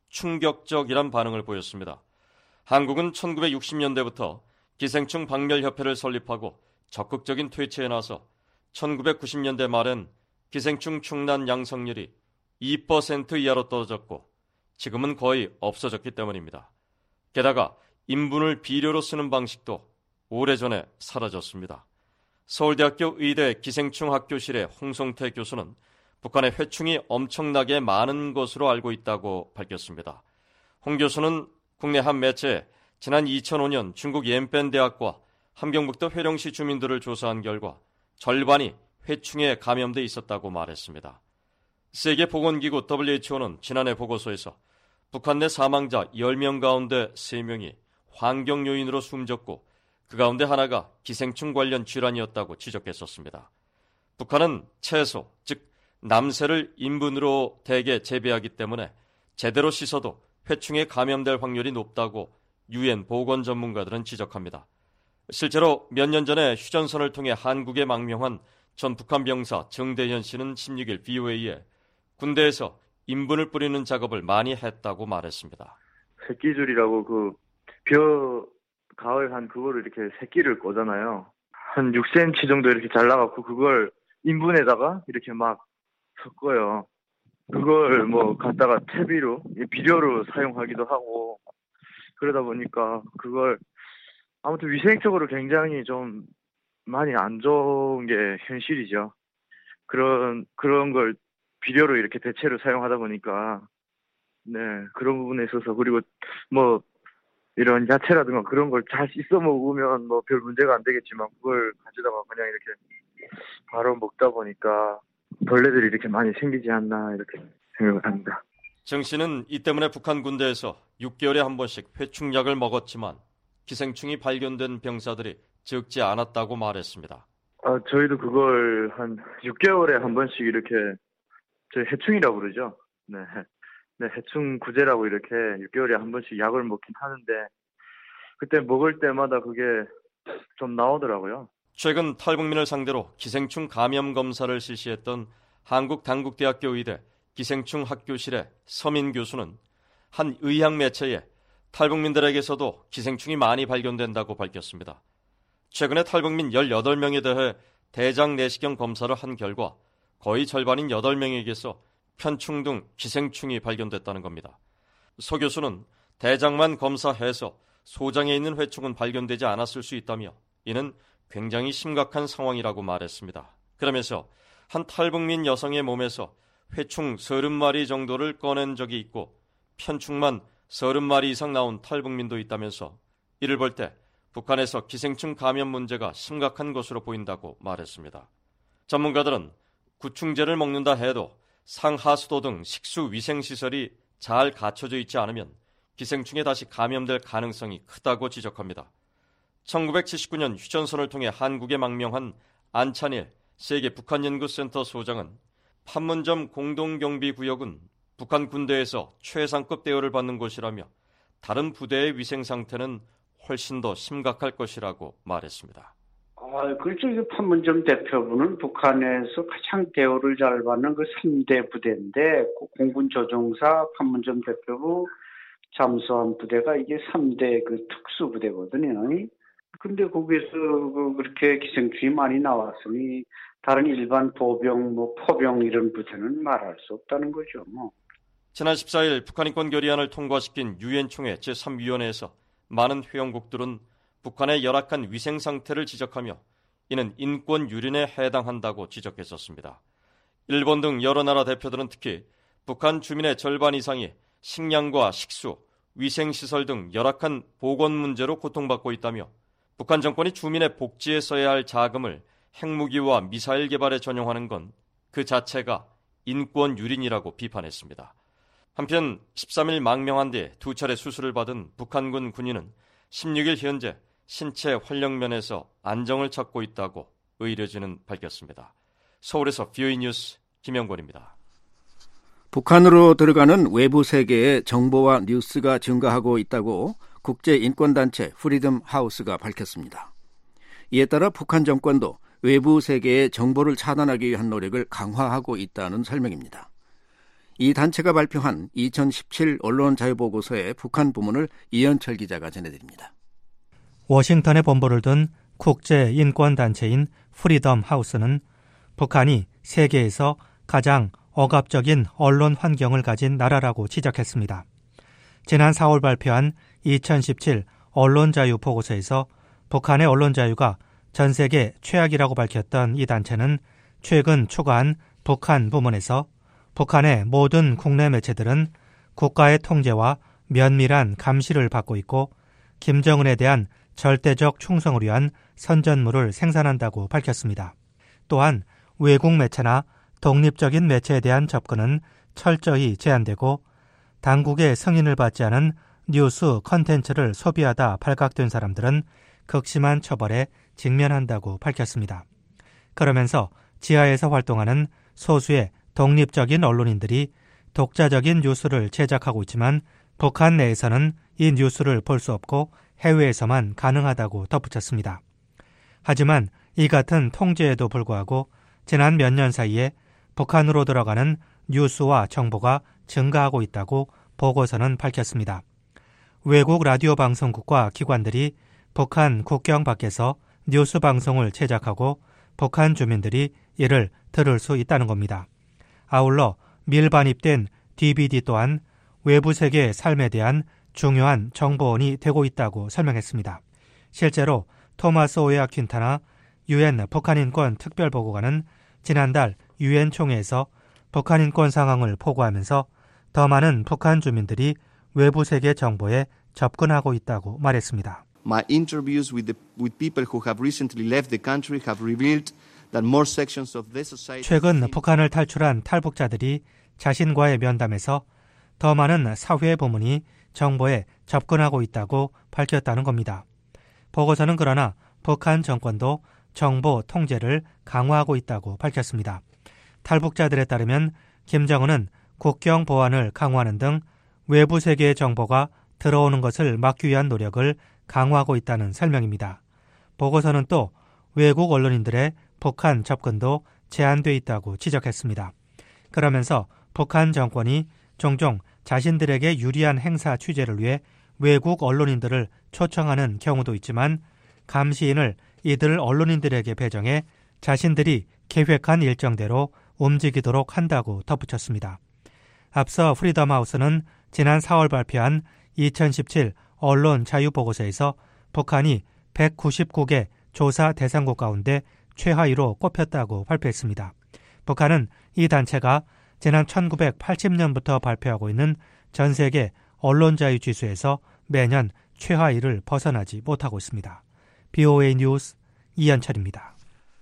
충격적이란 반응을 보였습니다. 한국은 1960년대부터 기생충 박멸협회를 설립하고 적극적인 퇴치에 나서 1990년대 말엔 기생충 충난 양성률이 2% 이하로 떨어졌고 지금은 거의 없어졌기 때문입니다. 게다가 인분을 비료로 쓰는 방식도 오래전에 사라졌습니다. 서울대학교 의대 기생충 학교실의 홍성태 교수는 북한의 회충이 엄청나게 많은 것으로 알고 있다고 밝혔습니다. 홍 교수는 국내 한 매체에 지난 2005년 중국 옌펜 대학과 함경북도 회령시 주민들을 조사한 결과 절반이 회충에 감염돼 있었다고 말했습니다. 세계보건기구 WHO는 지난해 보고서에서 북한 내 사망자 10명 가운데 3명이 환경 요인으로 숨졌고 그 가운데 하나가 기생충 관련 질환이었다고 지적했었습니다. 북한은 채소, 즉 남새를 인분으로 대개 재배하기 때문에 제대로 씻어도 회충에 감염될 확률이 높다고 유엔 보건 전문가들은 지적합니다. 실제로 몇 년 전에 휴전선을 통해 한국에 망명한 전 북한 병사 정대현 씨는 16일 VOA에 군대에서 인분을 뿌리는 작업을 많이 했다고 말했습니다. 새끼줄이라고 벼 가을 한 그거를 이렇게 새끼를 꽂잖아요. 한 6cm 정도 이렇게 잘라갖고 그걸 인분에다가 이렇게 막 섞어요. 그걸 갖다가 퇴비로 비료로 사용하기도 하고 그러다 보니까 그걸 아무튼 위생적으로 굉장히 좀 많이 안 좋은 게 현실이죠. 그런 걸 비료로 이렇게 대체로 사용하다 보니까 네 그런 부분에 있어서 그리고 이런 야채라든가 그런 걸 잘 씻어 먹으면 별 문제가 안 되겠지만 그걸 가져다가 그냥 이렇게 바로 먹다 보니까 벌레들이 이렇게 많이 생기지 않나 이렇게 생각을 합니다. 정 씨는 이 때문에 북한 군대에서 6개월에 한 번씩 회충약을 먹었지만 기생충이 발견된 병사들이 적지 않았다고 말했습니다. 저희도 그걸 한 6개월에 한 번씩 이렇게 저희 해충이라고 그러죠. 네, 해충 구제라고 이렇게 6개월에 한 번씩 약을 먹긴 하는데 그때 먹을 때마다 그게 좀 나오더라고요. 최근 탈북민을 상대로 기생충 감염 검사를 실시했던 한국당국대학교 의대 기생충 학교실의 서민 교수는 한 의학 매체에 탈북민들에게서도 기생충이 많이 발견된다고 밝혔습니다. 최근에 탈북민 18명에 대해 대장 내시경 검사를 한 결과 거의 절반인 8명에게서 편충 등 기생충이 발견됐다는 겁니다. 서 교수는 대장만 검사해서 소장에 있는 회충은 발견되지 않았을 수 있다며 이는 굉장히 심각한 상황이라고 말했습니다. 그러면서 한 탈북민 여성의 몸에서 회충 30마리 정도를 꺼낸 적이 있고 편충만 30마리 이상 나온 탈북민도 있다면서 이를 볼 때 북한에서 기생충 감염 문제가 심각한 것으로 보인다고 말했습니다. 전문가들은 구충제를 먹는다 해도 상하수도 등 식수 위생시설이 잘 갖춰져 있지 않으면 기생충에 다시 감염될 가능성이 크다고 지적합니다. 1979년 휴전선을 통해 한국에 망명한 안찬일 세계 북한연구센터 소장은 판문점 공동경비구역은 북한 군대에서 최상급 대우를 받는 곳이라며 다른 부대의 위생 상태는 훨씬 더 심각할 것이라고 말했습니다. 그렇죠. 판문점 대표부는 북한에서 가장 대우를 잘 받는 그 3대 부대인데 공군조종사, 판문점 대표부, 잠수함 부대가 이게 3대 그 특수부대거든요. 근데 거기서 그렇게 기생충이 많이 나왔으니 다른 일반 보병, 포병 이런 부대는 말할 수 없다는 거죠. 지난 14일 북한 인권 결의안을 통과시킨 유엔 총회 제3위원회에서 많은 회원국들은 북한의 열악한 위생 상태를 지적하며 이는 인권 유린에 해당한다고 지적했었습니다. 일본 등 여러 나라 대표들은 특히 북한 주민의 절반 이상이 식량과 식수, 위생시설 등 열악한 보건 문제로 고통받고 있다며 북한 정권이 주민의 복지에 써야 할 자금을 핵무기와 미사일 개발에 전용하는 건 그 자체가 인권 유린이라고 비판했습니다. 한편 13일 망명한 뒤 2차례 수술을 받은 북한군 군인은 16일 현재 신체 활력면에서 안정을 찾고 있다고 의료진은 밝혔습니다. 서울에서 VOA 뉴스 김영권입니다. 북한으로 들어가는 외부 세계의 정보와 뉴스가 증가하고 있다고 국제인권단체 프리덤 하우스가 밝혔습니다. 이에 따라 북한 정권도 외부 세계의 정보를 차단하기 위한 노력을 강화하고 있다는 설명입니다. 이 단체가 발표한 2017 언론자유보고서의 북한 부문을 이현철 기자가 전해드립니다. 워싱턴에 본부를 둔 국제인권단체인 프리덤 하우스는 북한이 세계에서 가장 억압적인 언론 환경을 가진 나라라고 지적했습니다. 지난 4월 발표한 2017 언론자유 보고서에서 북한의 언론자유가 전 세계 최악이라고 밝혔던 이 단체는 최근 초과한 북한 부문에서 북한의 모든 국내 매체들은 국가의 통제와 면밀한 감시를 받고 있고 김정은에 대한 절대적 충성을 위한 선전물을 생산한다고 밝혔습니다. 또한 외국 매체나 독립적인 매체에 대한 접근은 철저히 제한되고 당국의 승인을 받지 않은 뉴스 컨텐츠를 소비하다 발각된 사람들은 극심한 처벌에 직면한다고 밝혔습니다. 그러면서 지하에서 활동하는 소수의 독립적인 언론인들이 독자적인 뉴스를 제작하고 있지만 북한 내에서는 이 뉴스를 볼 수 없고 해외에서만 가능하다고 덧붙였습니다. 하지만 이 같은 통제에도 불구하고 지난 몇 년 사이에 북한으로 들어가는 뉴스와 정보가 증가하고 있다고 보고서는 밝혔습니다. 외국 라디오 방송국과 기관들이 북한 국경 밖에서 뉴스 방송을 제작하고 북한 주민들이 이를 들을 수 있다는 겁니다. 아울러 밀반입된 DVD 또한 외부 세계의 삶에 대한 중요한 정보원이 되고 있다고 설명했습니다. 실제로 토마스 오에아 퀸타나 UN 북한인권 특별보고관은 지난달 UN 총회에서 북한인권 상황을 보고하면서 더 많은 북한 주민들이 외부 세계 정보에 접근하고 있다고 말했습니다. My interviews with people who have recently left the country have revealed that more sections of the society. 최근 북한을 탈출한 탈북자들이 자신과의 면담에서 더 많은 사회 부문이 정보에 접근하고 있다고 밝혔다는 겁니다. 보고서는 그러나 북한 정권도 정보 통제를 강화하고 있다고 밝혔습니다. 탈북자들에 따르면 김정은은 국경 보안을 강화하는 등 외부 세계의 정보가 들어오는 것을 막기 위한 노력을 강화하고 있다는 설명입니다. 보고서는 또 외국 언론인들의 북한 접근도 제한돼 있다고 지적했습니다. 그러면서 북한 정권이 종종 자신들에게 유리한 행사 취재를 위해 외국 언론인들을 초청하는 경우도 있지만 감시인을 이들 언론인들에게 배정해 자신들이 계획한 일정대로 움직이도록 한다고 덧붙였습니다. 앞서 프리덤 하우스는 지난 4월 발표한 2017 언론 자유 보고서에서 북한이 199개 조사 대상국 가운데 최하위로 꼽혔다고 발표했습니다. 북한은 이 단체가 지난 1980년부터 발표하고 있는 전 세계 언론 자유 지수에서 매년 최하위를 벗어나지 못하고 있습니다. BOA 뉴스 이현철입니다.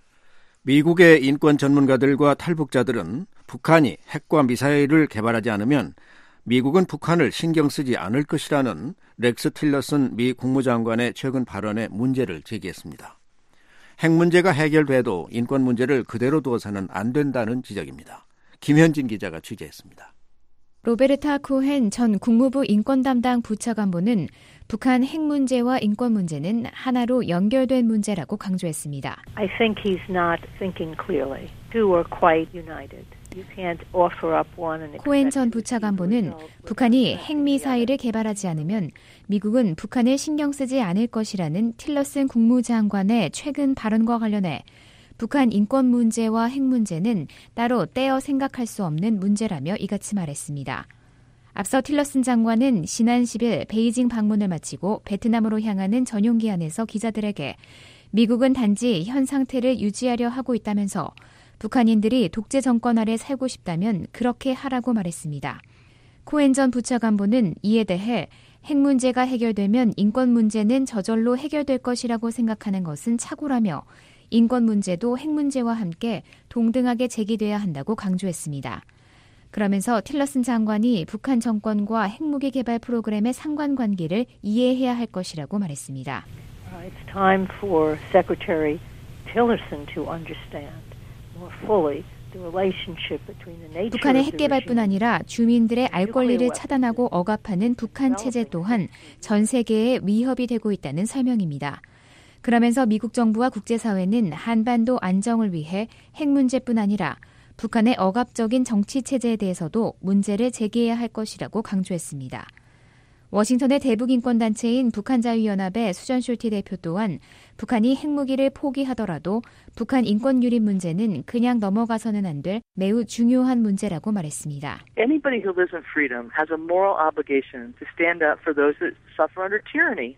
미국의 인권 전문가들과 탈북자들은 북한이 핵과 미사일을 개발하지 않으면 미국은 북한을 신경 쓰지 않을 것이라는 렉스 틸러슨 미 국무장관의 최근 발언에 문제를 제기했습니다. 핵 문제가 해결돼도 인권 문제를 그대로 두어서는 안 된다는 지적입니다. 김현진 기자가 취재했습니다. 로베르타 코헨 전 국무부 인권 담당 부차관보는 북한 핵 문제와 인권 문제는 하나로 연결된 문제라고 강조했습니다. I think he's not thinking clearly. Two are quite united. You can't offer up one and expect. 코헨 전 부차관보는 북한이 핵미사일을 개발하지 않으면 미국은 북한을 신경 쓰지 않을 것이라는 틸러슨 국무장관의 최근 발언과 관련해 북한 인권 문제와 핵 문제는 따로 떼어 생각할 수 없는 문제라며 이같이 말했습니다. 앞서 틸러슨 장관은 지난 10일 베이징 방문을 마치고 베트남으로 향하는 전용기 안에서 기자들에게 미국은 단지 현 상태를 유지하려 하고 있다면서 북한인들이 독재 정권 아래 살고 싶다면 그렇게 하라고 말했습니다. 코헨 전 부차관보는 이에 대해 핵 문제가 해결되면 인권 문제는 저절로 해결될 것이라고 생각하는 것은 착오라며 인권 문제도 핵 문제와 함께 동등하게 제기돼야 한다고 강조했습니다. 그러면서 틸러슨 장관이 북한 정권과 핵무기 개발 프로그램의 상관관계를 이해해야 할 것이라고 말했습니다. It's time for Secretary Tillerson to understand more fully the relationship between the nature 북한의 of 핵 the 개발뿐 regime. 아니라 주민들의 알 권리를 차단하고 억압하는 북한 체제 또한 전 세계에 위협이 되고 있다는 설명입니다. 그러면서 미국 정부와 국제사회는 한반도 안정을 위해 핵 문제뿐 아니라 북한의 억압적인 정치 체제에 대해서도 문제를 제기해야 할 것이라고 강조했습니다. 워싱턴의 대북인권단체인 북한자유연합의 수전 숄티 대표 또한 북한이 핵무기를 포기하더라도 북한 인권 유린 문제는 그냥 넘어가서는 안 될 매우 중요한 문제라고 말했습니다. Anybody who lives in freedom has a moral obligation to stand up for those that suffer under tyranny.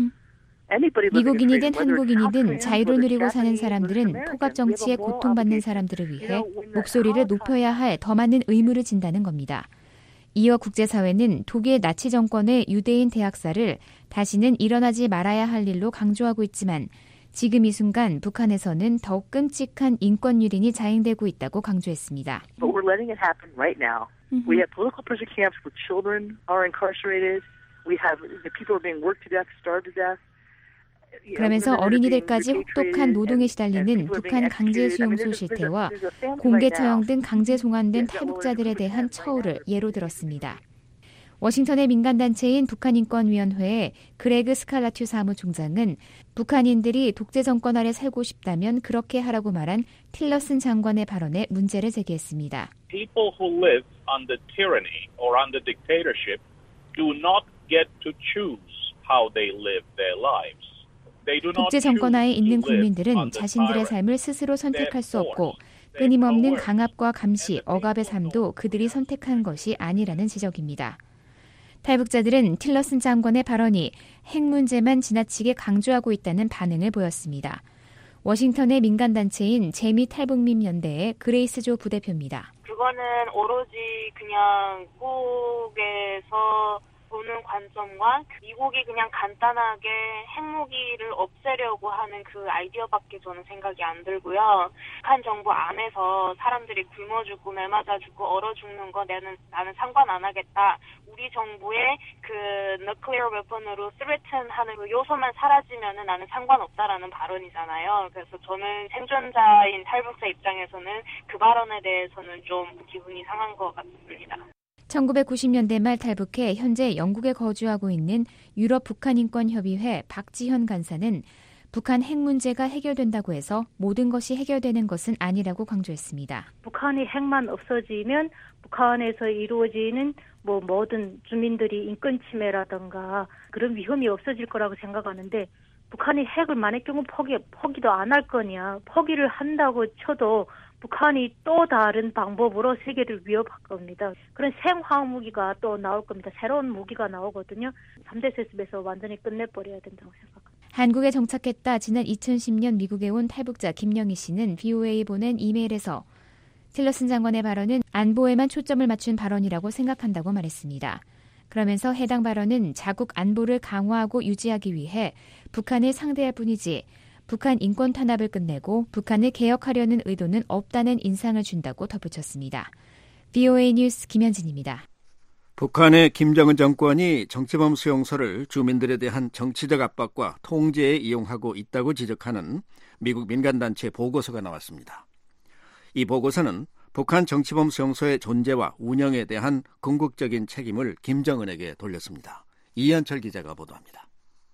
미국인이든 한국인이든 자유를 누리고 사는 사람들은 폭압 정치에 고통받는 사람들을 위해 목소리를 높여야 할 더 많은 의무를 진다는 겁니다. 이어 국제사회는 독일 나치 정권의 유대인 대학살을 다시는 일어나지 말아야 할 일로 강조하고 있지만 지금 이 순간 북한에서는 더욱 끔찍한 인권 유린이 자행되고 있다고 강조했습니다. But we're letting it happen right now. We have political prison camps where children are incarcerated. We have people are being worked to death, starved to death. 그러면서 어린이들까지 혹독한 노동에 시달리는 북한 강제 수용소 실태와 공개 처형 등 강제 송환된 탈북자들에 대한 처우를 예로 들었습니다. 워싱턴의 민간단체인 북한인권위원회의 그레그 스칼라튜 사무총장은 북한인들이 독재 정권 아래 살고 싶다면 그렇게 하라고 말한 틸러슨 장관의 발언에 문제를 제기했습니다. People who live under tyranny or under dictatorship do not get to choose how they live their lives. 독재 정권하에 있는 국민들은 자신들의 삶을 스스로 선택할 수 없고 끊임없는 강압과 감시, 억압의 삶도 그들이 선택한 것이 아니라는 지적입니다. 탈북자들은 틸러슨 장관의 발언이 핵 문제만 지나치게 강조하고 있다는 반응을 보였습니다. 워싱턴의 민간단체인 재미탈북민연대의 그레이스 조 부대표입니다. 그거는 오로지 그냥 미국에서 보는 관점과 미국이 그냥 간단하게 핵무기를 없애려고 하는 그 아이디어밖에 저는 생각이 안 들고요. 북한 정부 안에서 사람들이 굶어 죽고 매맞아 죽고 얼어 죽는 거 나는 상관 안 하겠다. 우리 정부의 그 nuclear weapon으로 threaten하는 그 요소만 사라지면은 나는 상관없다라는 발언이잖아요. 그래서 저는 생존자인 탈북자 입장에서는 그 발언에 대해서는 좀 기분이 상한 것 같습니다. 1990년대 말 탈북해 현재 영국에 거주하고 있는 유럽 북한인권협의회 박지현 간사는 북한 핵 문제가 해결된다고 해서 모든 것이 해결되는 것은 아니라고 강조했습니다. 북한이 핵만 없어지면 북한에서 이루어지는 모든 주민들이 인권 침해라든가 그런 위험이 없어질 거라고 생각하는데 북한이 핵을 만약 경우 포기도 안 할 거냐. 포기를 한다고 쳐도 북한이 또 다른 방법으로 세계를 위협할 겁니다. 그런 생화학무기가 또 나올 겁니다. 새로운 무기가 나오거든요. 3대 세습에서 완전히 끝내버려야 된다고 생각합니다. 한국에 정착했다 지난 2010년 미국에 온 탈북자 김영희 씨는 VOA에 보낸 이메일에서 틸러슨 장관의 발언은 안보에만 초점을 맞춘 발언이라고 생각한다고 말했습니다. 그러면서 해당 발언은 자국 안보를 강화하고 유지하기 위해 북한을 상대할 뿐이지 북한 인권 탄압을 끝내고 북한을 개혁하려는 의도는 없다는 인상을 준다고 덧붙였습니다. VOA 뉴스 김현진입니다. 북한의 김정은 정권이 정치범 수용소를 주민들에 대한 정치적 압박과 통제에 이용하고 있다고 지적하는 미국 민간단체 보고서가 나왔습니다. 이 보고서는 북한 정치범 수용소의 존재와 운영에 대한 궁극적인 책임을 김정은에게 돌렸습니다. 이현철 기자가 보도합니다.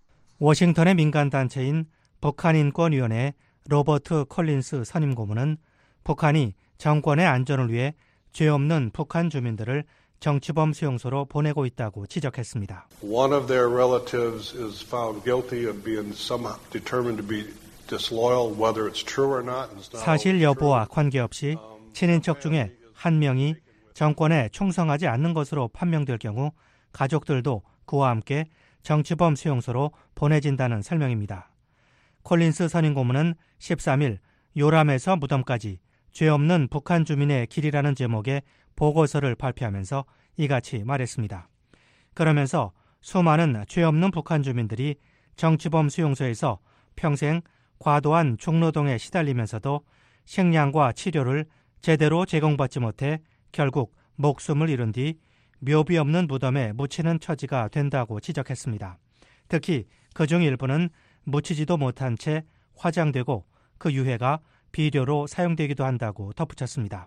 워싱턴의 민간단체인 북한인권위원회 로버트 콜린스 선임 고문은 북한이 정권의 안전을 위해 죄 없는 북한 주민들을 정치범 수용소로 보내고 있다고 지적했습니다. One of their relatives is found guilty of being somehow determined to be disloyal, whether it's true or not. 사실 여부와 관계없이 친인척 중에 한 명이 정권에 충성하지 않는 것으로 판명될 경우 가족들도 그와 함께 정치범 수용소로 보내진다는 설명입니다. 콜린스 선임 고문은 13일 요람에서 무덤까지 죄 없는 북한 주민의 길이라는 제목의 보고서를 발표하면서 이같이 말했습니다. 그러면서 수많은 죄 없는 북한 주민들이 정치범 수용소에서 평생 과도한 중노동에 시달리면서도 식량과 치료를 제대로 제공받지 못해 결국 목숨을 잃은 뒤 묘비 없는 무덤에 묻히는 처지가 된다고 지적했습니다. 특히 그중 일부는 묻히지도 못한 채 화장되고 그 유해가 비료로 사용되기도 한다고 덧붙였습니다.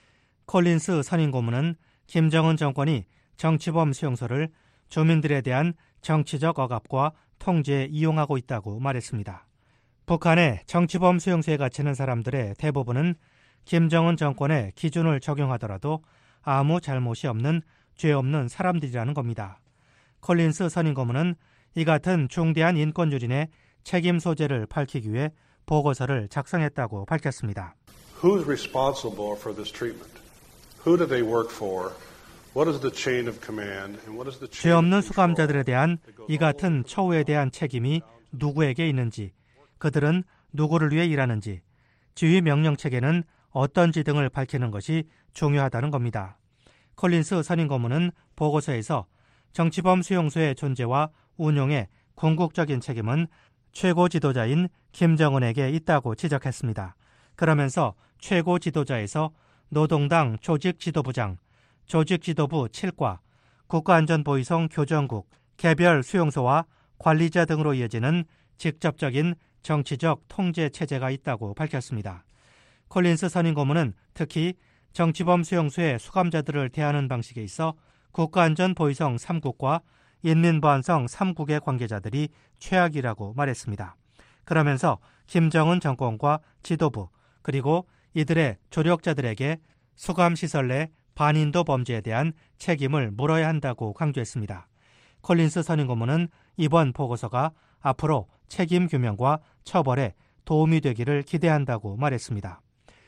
콜린스 선임 고문은 김정은 정권이 정치범 수용소를 주민들에 대한 정치적 억압과 통제에 이용하고 있다고 말했습니다. 북한의 정치범 수용소에 갇히는 사람들의 대부분은 김정은 정권의 기준을 적용하더라도 아무 잘못이 없는 죄 없는 사람들이라는 겁니다. 콜린스 선임 고문은 이 같은 중대한 인권 유린의 책임 소재를 밝히기 위해 보고서를 작성했다고 밝혔습니다. Who's responsible for this treatment? Who do they work for? What is the chain of command? And what is the 죄 없는 수감자들에 대한 이 같은 처우에 대한 책임이 누구에게 있는지, 그들은 누구를 위해 일하는지, 지휘 명령 체계는 어떤지 등을 밝히는 것이 중요하다는 겁니다. 콜린스 선임 고문은 보고서에서 정치범 수용소의 존재와 운용의 궁극적인 책임은 최고 지도자인 김정은에게 있다고 지적했습니다. 그러면서 최고 지도자에서 노동당 조직지도부장, 조직지도부 7과 국가안전보위성 교정국, 개별 수용소와 관리자 등으로 이어지는 직접적인 정치적 통제 체제가 있다고 밝혔습니다. 콜린스 선임 고문은 특히 정치범 수용소의 수감자들을 대하는 방식에 있어 국가안전보위성 3국과 인민보안성 3국의 관계자들이 최악이라고 말했습니다. 그러면서 김정은 정권과 지도부 그리고 이들의 조력자들에게 수감시설 내 반인도 범죄에 대한 책임을 물어야 한다고 강조했습니다. 콜린스 선임 고문은 이번 보고서가 앞으로 책임 규명과 처벌에 도움이 되기를 기대한다고 말했습니다.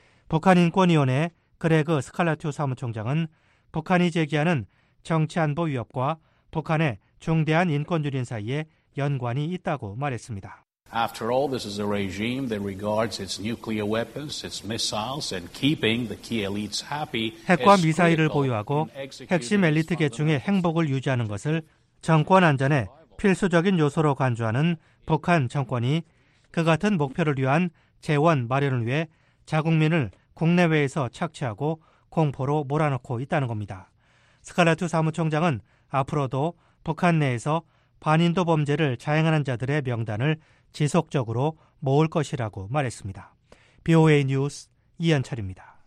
북한인권위원회 그레그 스칼라투 사무총장은 북한이 제기하는 정치안보 위협과 북한의 중대한 인권유린 사이에 연관이 있다고 말했습니다. After all, this is a regime that regards its nuclear weapons, its missiles, and keeping the key elites happy. 핵과 미사일을 보유하고 핵심 엘리트 계층의 행복을 유지하는 것을 정권 안전의 필수적인 요소로 간주하는 북한 정권이 그 같은 목표를 위한 재원 마련을 위해 자국민을 국내외에서 착취하고 공포로 몰아넣고 있다는 겁니다. 스칼라투 사무총장은 앞으로도 북한 내에서 반인도 범죄를 자행하는 자들의 명단을 지속적으로 모을 것이라고 말했습니다. BOA 뉴스 이현철입니다.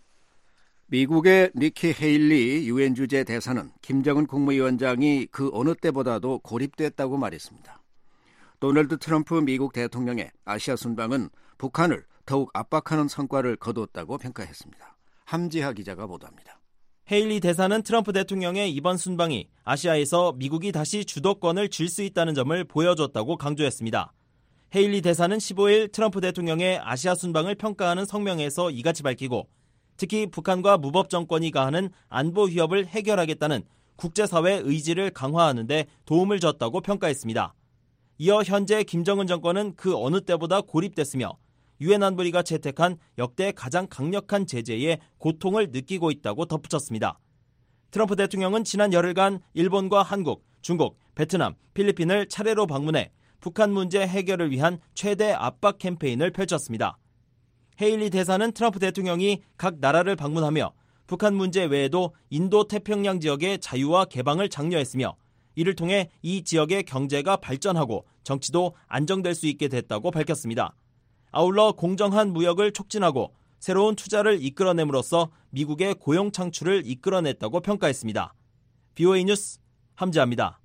미국의 니키 헤일리 유엔 주재 대사는 김정은 국무위원장이 그 어느 때보다도 고립됐다고 말했습니다. 도널드 트럼프 미국 대통령의 아시아 순방은 북한을 더욱 압박하는 성과를 거두었다고 평가했습니다. 함지하 기자가 보도합니다. 헤일리 대사는 트럼프 대통령의 이번 순방이 아시아에서 미국이 다시 주도권을 쥘 수 있다는 점을 보여줬다고 강조했습니다. 헤일리 대사는 15일 트럼프 대통령의 아시아 순방을 평가하는 성명에서 이같이 밝히고 특히 북한과 무법 정권이 가하는 안보 위협을 해결하겠다는 국제사회의 의지를 강화하는 데 도움을 줬다고 평가했습니다. 이어 현재 김정은 정권은 그 어느 때보다 고립됐으며 유엔 안보리가 채택한 역대 가장 강력한 제재에 고통을 느끼고 있다고 덧붙였습니다. 트럼프 대통령은 지난 열흘간 일본과 한국, 중국, 베트남, 필리핀을 차례로 방문해 북한 문제 해결을 위한 최대 압박 캠페인을 펼쳤습니다. 헤일리 대사는 트럼프 대통령이 각 나라를 방문하며 북한 문제 외에도 인도 태평양 지역의 자유와 개방을 장려했으며 이를 통해 이 지역의 경제가 발전하고 정치도 안정될 수 있게 됐다고 밝혔습니다. 아울러 공정한 무역을 촉진하고 새로운 투자를 이끌어냄으로써 미국의 고용 창출을 이끌어냈다고 평가했습니다. BOA 뉴스 함지아입니다.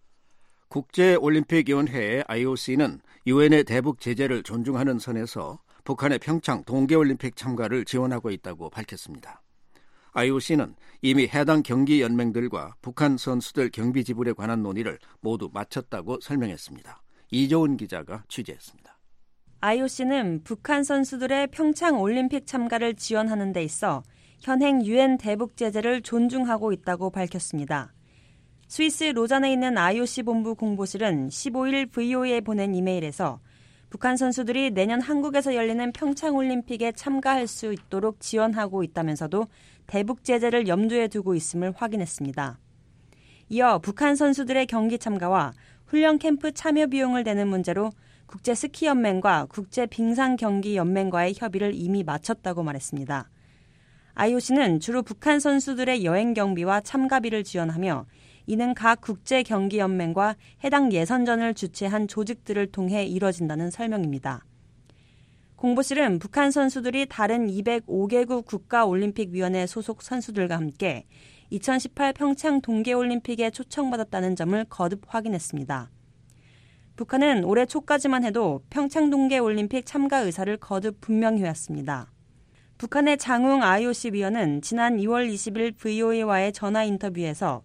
국제올림픽위원회 IOC는 유엔의 대북 제재를 존중하는 선에서 북한의 평창 동계올림픽 참가를 지원하고 있다고 밝혔습니다. IOC는 이미 해당 경기 연맹들과 북한 선수들 경비 지불에 관한 논의를 모두 마쳤다고 설명했습니다. 이조은 기자가 취재했습니다. IOC는 북한 선수들의 평창 올림픽 참가를 지원하는 데 있어 현행 유엔 대북 제재를 존중하고 있다고 밝혔습니다. 스위스 로잔에 있는 IOC 본부 공보실은 15일 VOA에 보낸 이메일에서 북한 선수들이 내년 한국에서 열리는 평창 올림픽에 참가할 수 있도록 지원하고 있다면서도 대북 제재를 염두에 두고 있음을 확인했습니다. 이어 북한 선수들의 경기 참가와 훈련 캠프 참여 비용을 내는 문제로 국제스키연맹과 국제빙상경기연맹과의 협의를 이미 마쳤다고 말했습니다. IOC는 주로 북한 선수들의 여행 경비와 참가비를 지원하며 이는 각 국제경기연맹과 해당 예선전을 주최한 조직들을 통해 이뤄진다는 설명입니다. 공보실은 북한 선수들이 다른 205개국 국가올림픽위원회 소속 선수들과 함께 2018 평창 동계올림픽에 초청받았다는 점을 거듭 확인했습니다. 북한은 올해 초까지만 해도 평창 동계올림픽 참가 의사를 거듭 분명히 해왔습니다. 북한의 장웅 IOC 위원은 지난 2월 20일 VOA와의 전화 인터뷰에서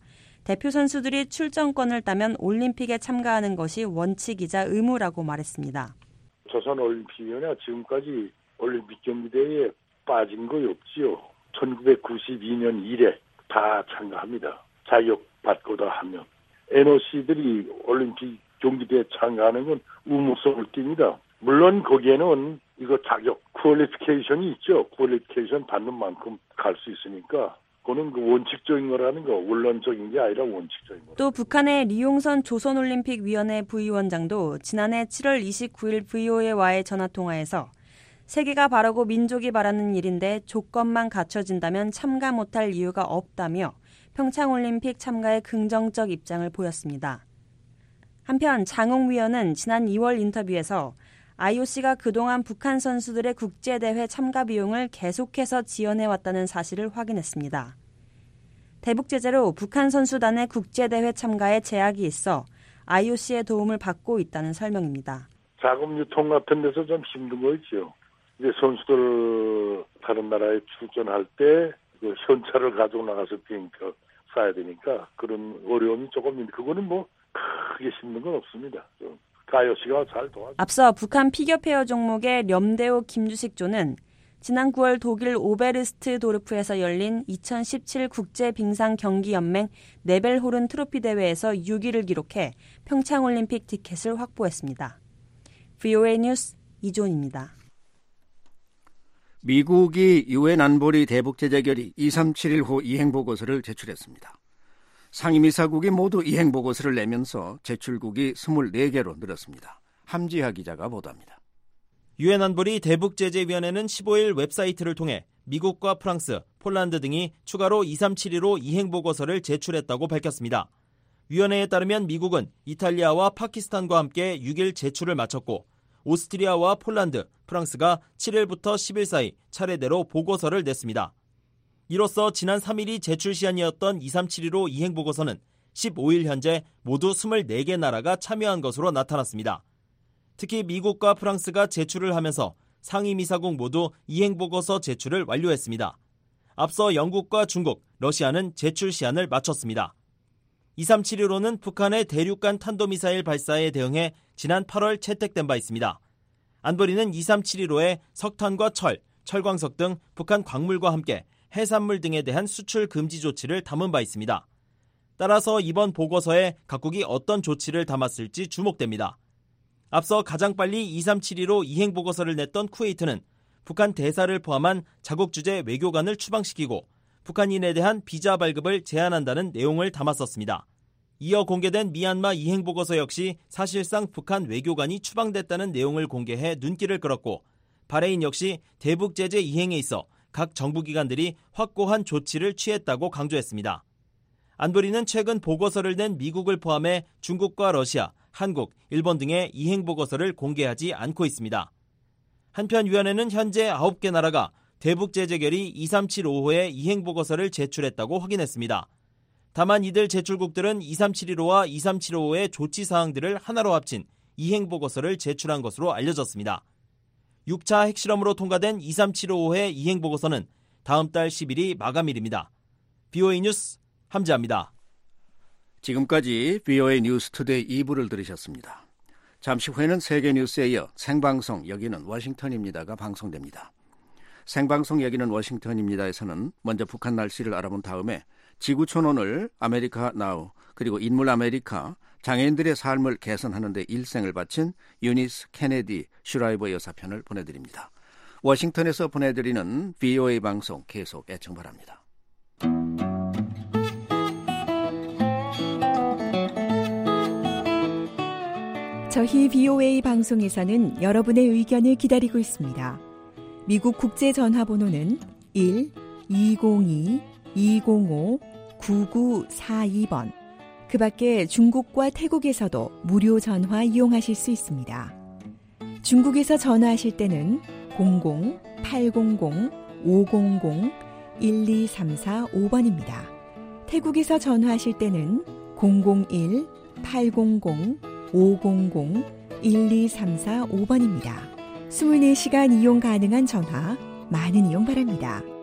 대표 선수들이 출전권을 따면 올림픽에 참가하는 것이 원칙이자 의무라고 말했습니다. 조선올림픽위원회가 지금까지 올림픽 경기대회에 빠진 거 없지요. 1992년 이래 다 참가합니다. 자격받고다 하면. NOC들이 올림픽 경기대회에 참가하는 건 의무성을 띱니다. 물론 거기에는 이거 자격, 퀄리피케이션이 있죠. 퀄리피케이션 받는 만큼 갈 수 있으니까 그거는 그 원칙적인 거라는 거, 원론적인 게 아니라 원칙적인 거. 또 북한의 리용선 조선올림픽위원회 부위원장도 지난해 7월 29일 VOA와의 전화통화에서 세계가 바라고 민족이 바라는 일인데 조건만 갖춰진다면 참가 못할 이유가 없다며 평창올림픽 참가에 긍정적 입장을 보였습니다. 한편 장홍 위원은 지난 2월 인터뷰에서 IOC가 그동안 북한 선수들의 국제대회 참가 비용을 계속해서 지원해왔다는 사실을 확인했습니다. 대북 제재로 북한 선수단의 국제대회 참가에 제약이 있어 IOC의 도움을 받고 있다는 설명입니다. 자금 유통 같은 데서 좀 힘든 거 있죠. 이제 선수들 다른 나라에 출전할 때 그 현찰을 가지고 나가서 비행표 싸야 되니까 그런 어려움이 조금 있는데 그거는 뭐 크게 힘든 건 없습니다. IOC가 잘 도와줘. 앞서 북한 피겨페어 종목의 렴대호 김주식조는 지난 9월 독일 오베르스트 도르프에서 열린 2017 국제빙상경기연맹 네벨호른 트로피 대회에서 6위를 기록해 평창올림픽 티켓을 확보했습니다. VOA 뉴스 이존입니다. 미국이 유엔 안보리 대북제재 결의 2371호 이행보고서를 제출했습니다. 상임이사국이 모두 이행보고서를 내면서 제출국이 24개로 늘었습니다. 함지하 기자가 보도합니다. 유엔 안보리 대북제재위원회는 15일 웹사이트를 통해 미국과 프랑스, 폴란드 등이 추가로 2371호 이행보고서를 제출했다고 밝혔습니다. 위원회에 따르면 미국은 이탈리아와 파키스탄과 함께 6일 제출을 마쳤고 오스트리아와 폴란드, 프랑스가 7일부터 10일 사이 차례대로 보고서를 냈습니다. 이로써 지난 3일이 제출 시한이었던 2371호 이행보고서는 15일 현재 모두 24개 나라가 참여한 것으로 나타났습니다. 특히 미국과 프랑스가 제출을 하면서 상임이사국 모두 이행보고서 제출을 완료했습니다. 앞서 영국과 중국, 러시아는 제출 시한을 마쳤습니다. 2371호는 북한의 대륙간 탄도미사일 발사에 대응해 지난 8월 채택된 바 있습니다. 안보리는 2371호에 석탄과 철, 철광석 등 북한 광물과 함께 해산물 등에 대한 수출 금지 조치를 담은 바 있습니다. 따라서 이번 보고서에 각국이 어떤 조치를 담았을지 주목됩니다. 앞서 가장 빨리 2371호 이행보고서를 냈던 쿠웨이트는 북한 대사를 포함한 자국 주재 외교관을 추방시키고 북한인에 대한 비자 발급을 제한한다는 내용을 담았었습니다. 이어 공개된 미얀마 이행보고서 역시 사실상 북한 외교관이 추방됐다는 내용을 공개해 눈길을 끌었고 바레인 역시 대북제재 이행에 있어 각 정부기관들이 확고한 조치를 취했다고 강조했습니다. 안보리는 최근 보고서를 낸 미국을 포함해 중국과 러시아, 한국, 일본 등의 이행보고서를 공개하지 않고 있습니다. 한편 위원회는 현재 9개 나라가 대북제재 결의 2375호의 이행보고서를 제출했다고 확인했습니다. 다만 이들 제출국들은 2371호와 2375호의 조치사항들을 하나로 합친 이행보고서를 제출한 것으로 알려졌습니다. 6차 핵실험으로 통과된 2375호의 이행보고서는 다음 달 10일이 마감일입니다. VOA 뉴스 함지아입니다. 지금까지 VOA 뉴스 투데이 2부를 들으셨습니다. 잠시 후에는 세계뉴스에 이어 생방송 여기는 워싱턴입니다가 방송됩니다. 생방송 여기는 워싱턴입니다에서는 먼저 북한 날씨를 알아본 다음에 지구촌 오늘 아메리카 나우 그리고 인물 아메리카 장애인들의 삶을 개선하는 데 일생을 바친 유니스 케네디 슈라이버 여사편을 보내드립니다. 워싱턴에서 보내드리는 VOA 방송 계속 애청 바랍니다. 저희 VOA 방송에서는 여러분의 의견을 기다리고 있습니다. 미국 국제전화번호는 1-202-205-9942번. 그 밖에 중국과 태국에서도 무료 전화 이용하실 수 있습니다. 중국에서 전화하실 때는 00-800-500-1234-5번입니다. 태국에서 전화하실 때는 001-800-500-1234-5번입니다. 24시간 이용 가능한 전화 많은 이용 바랍니다.